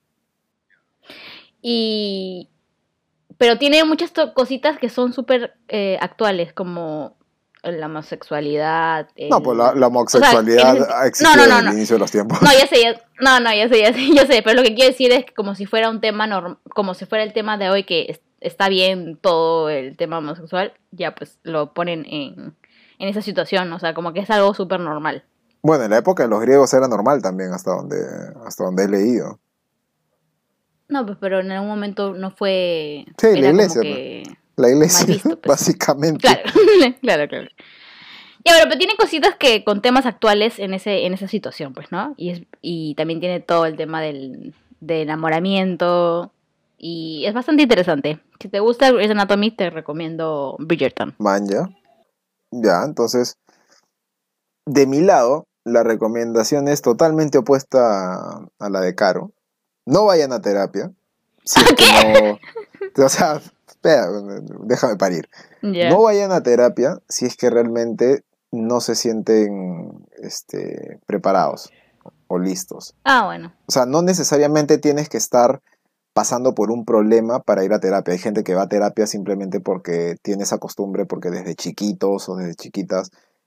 Y pero tiene muchas cositas que son súper actuales, como la homosexualidad, No, pues la o sea, homosexualidad ha existido no, no, desde no. el inicio de los tiempos. No, ya sé, ya sé, yo sé, pero lo que quiero decir es que como si fuera un tema como si fuera el tema de hoy que está bien todo el tema homosexual, ya pues lo ponen en esa situación, o sea, como que es algo súper normal. Bueno, en la época de los griegos era normal también, hasta donde he leído. No, pues pero en algún momento no fue, Sí, la era como iglesia, pues. que La mal iglesia, visto, pues. básicamente. Claro, claro. Ya, pero tiene cositas que con temas actuales en esa situación, pues, ¿no? Y también tiene todo el tema del enamoramiento y es bastante interesante. Si te gusta Grey's Anatomy, te recomiendo Bridgerton. Man, ya. Ya, entonces, de mi lado, la recomendación es totalmente opuesta a la de Caro. No vayan a terapia. Si es que no. O sea, espera, déjame parir. Ya. No vayan a terapia si es que realmente no se sienten preparados o listos. Ah, bueno. O sea, no necesariamente tienes que estar pasando por un problema para ir a terapia. Hay gente que va a terapia simplemente porque tiene esa costumbre, porque desde chiquitos o desde chiquitas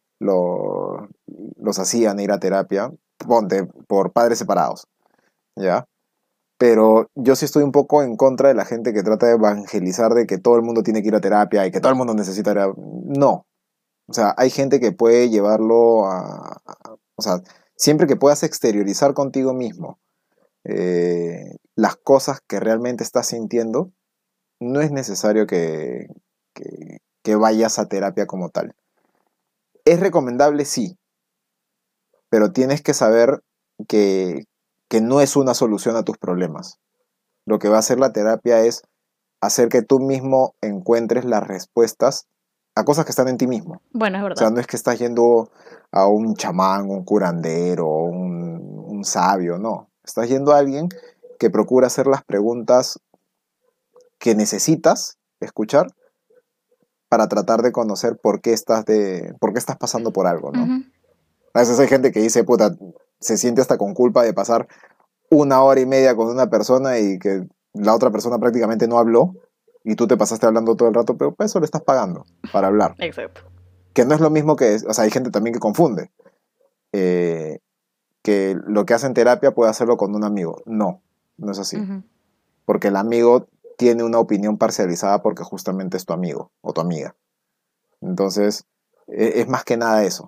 los hacían ir a terapia, ponte, por padres separados, ¿ya? Pero yo sí estoy un poco en contra de la gente que trata de evangelizar de que todo el mundo tiene que ir a terapia y que todo el mundo necesita terapia. No. O sea, hay gente que puede llevarlo o sea, siempre que puedas exteriorizar contigo mismo las cosas que realmente estás sintiendo, no es necesario que vayas a terapia como tal. Es recomendable, sí, pero tienes que saber que no es una solución a tus problemas. Lo que va a hacer la terapia es hacer que tú mismo encuentres las respuestas a cosas que están en ti mismo. Bueno, es O sea, verdad. no es que estás yendo a un chamán, un curandero, un sabio, no. Estás yendo a alguien que procura hacer las preguntas que necesitas escuchar para tratar de conocer por qué estás pasando por algo, ¿no? Uh-huh. A veces hay gente que dice, puta, se siente hasta con culpa de pasar 1 hora y media con una persona y que la otra persona prácticamente no habló y tú te pasaste hablando todo el rato, pero para eso le estás pagando, para hablar. Exacto. Que no es lo mismo que, o sea, hay gente también que confunde, que lo que hace en terapia puede hacerlo con un amigo. No, no es así. Uh-huh. Porque el amigo tiene una opinión parcializada porque justamente es tu amigo o tu amiga. Entonces, es más que nada eso.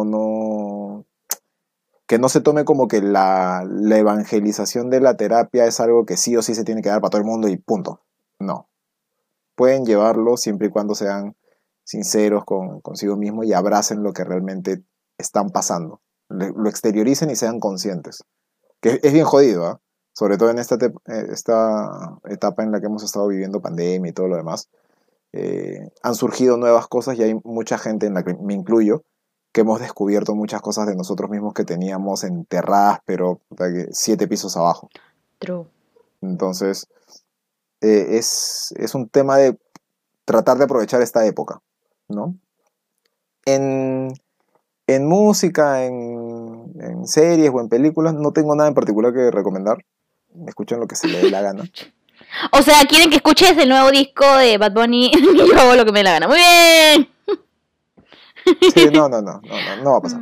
Que no se tome como que la evangelización de la terapia es algo que sí o sí se tiene que dar para todo el mundo y punto. No. Pueden llevarlo siempre y cuando sean sinceros consigo mismos y abracen lo que realmente están pasando. Lo exterioricen y sean conscientes. Que es bien jodido, ¿eh? Sobre todo en esta etapa en la que hemos estado viviendo pandemia y todo lo demás. Han surgido nuevas cosas y hay mucha gente, en la que me incluyo, que hemos descubierto muchas cosas de nosotros mismos que teníamos enterradas, pero 7 pisos abajo. True. Entonces, es un tema de tratar de aprovechar esta época, ¿no? En música, en series o en películas, no tengo nada en particular que recomendar. Escuchen lo que se le dé la gana. O sea, quieren que escuches el nuevo disco de Bad Bunny y yo hago lo que me dé la gana. Muy bien. Sí, no va a pasar.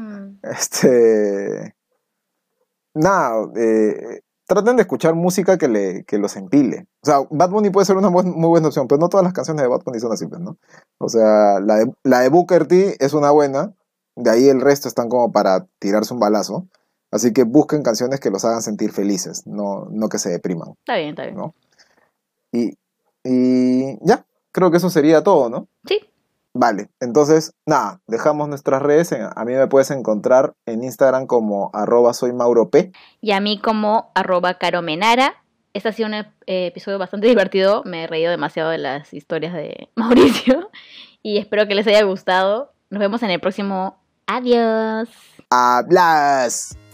Nada, traten de escuchar música que los empile. O sea, Bad Bunny puede ser una muy buena opción, pero no todas las canciones de Bad Bunny son así, pues, ¿no? O sea, la de Booker T es una buena, de ahí el resto están como para tirarse un balazo. Así que busquen canciones que los hagan sentir felices, no que se depriman, Está bien, está bien. ¿no? Y ya, creo que eso sería todo, ¿no? Sí. Vale, entonces, nada, dejamos nuestras redes. A mí me puedes encontrar en Instagram como @soymaurop. Y a mí como @caromenara. Este ha sido un episodio bastante divertido. Me he reído demasiado de las historias de Mauricio. Y espero que les haya gustado. Nos vemos en el próximo. Adiós. ¡Hablas!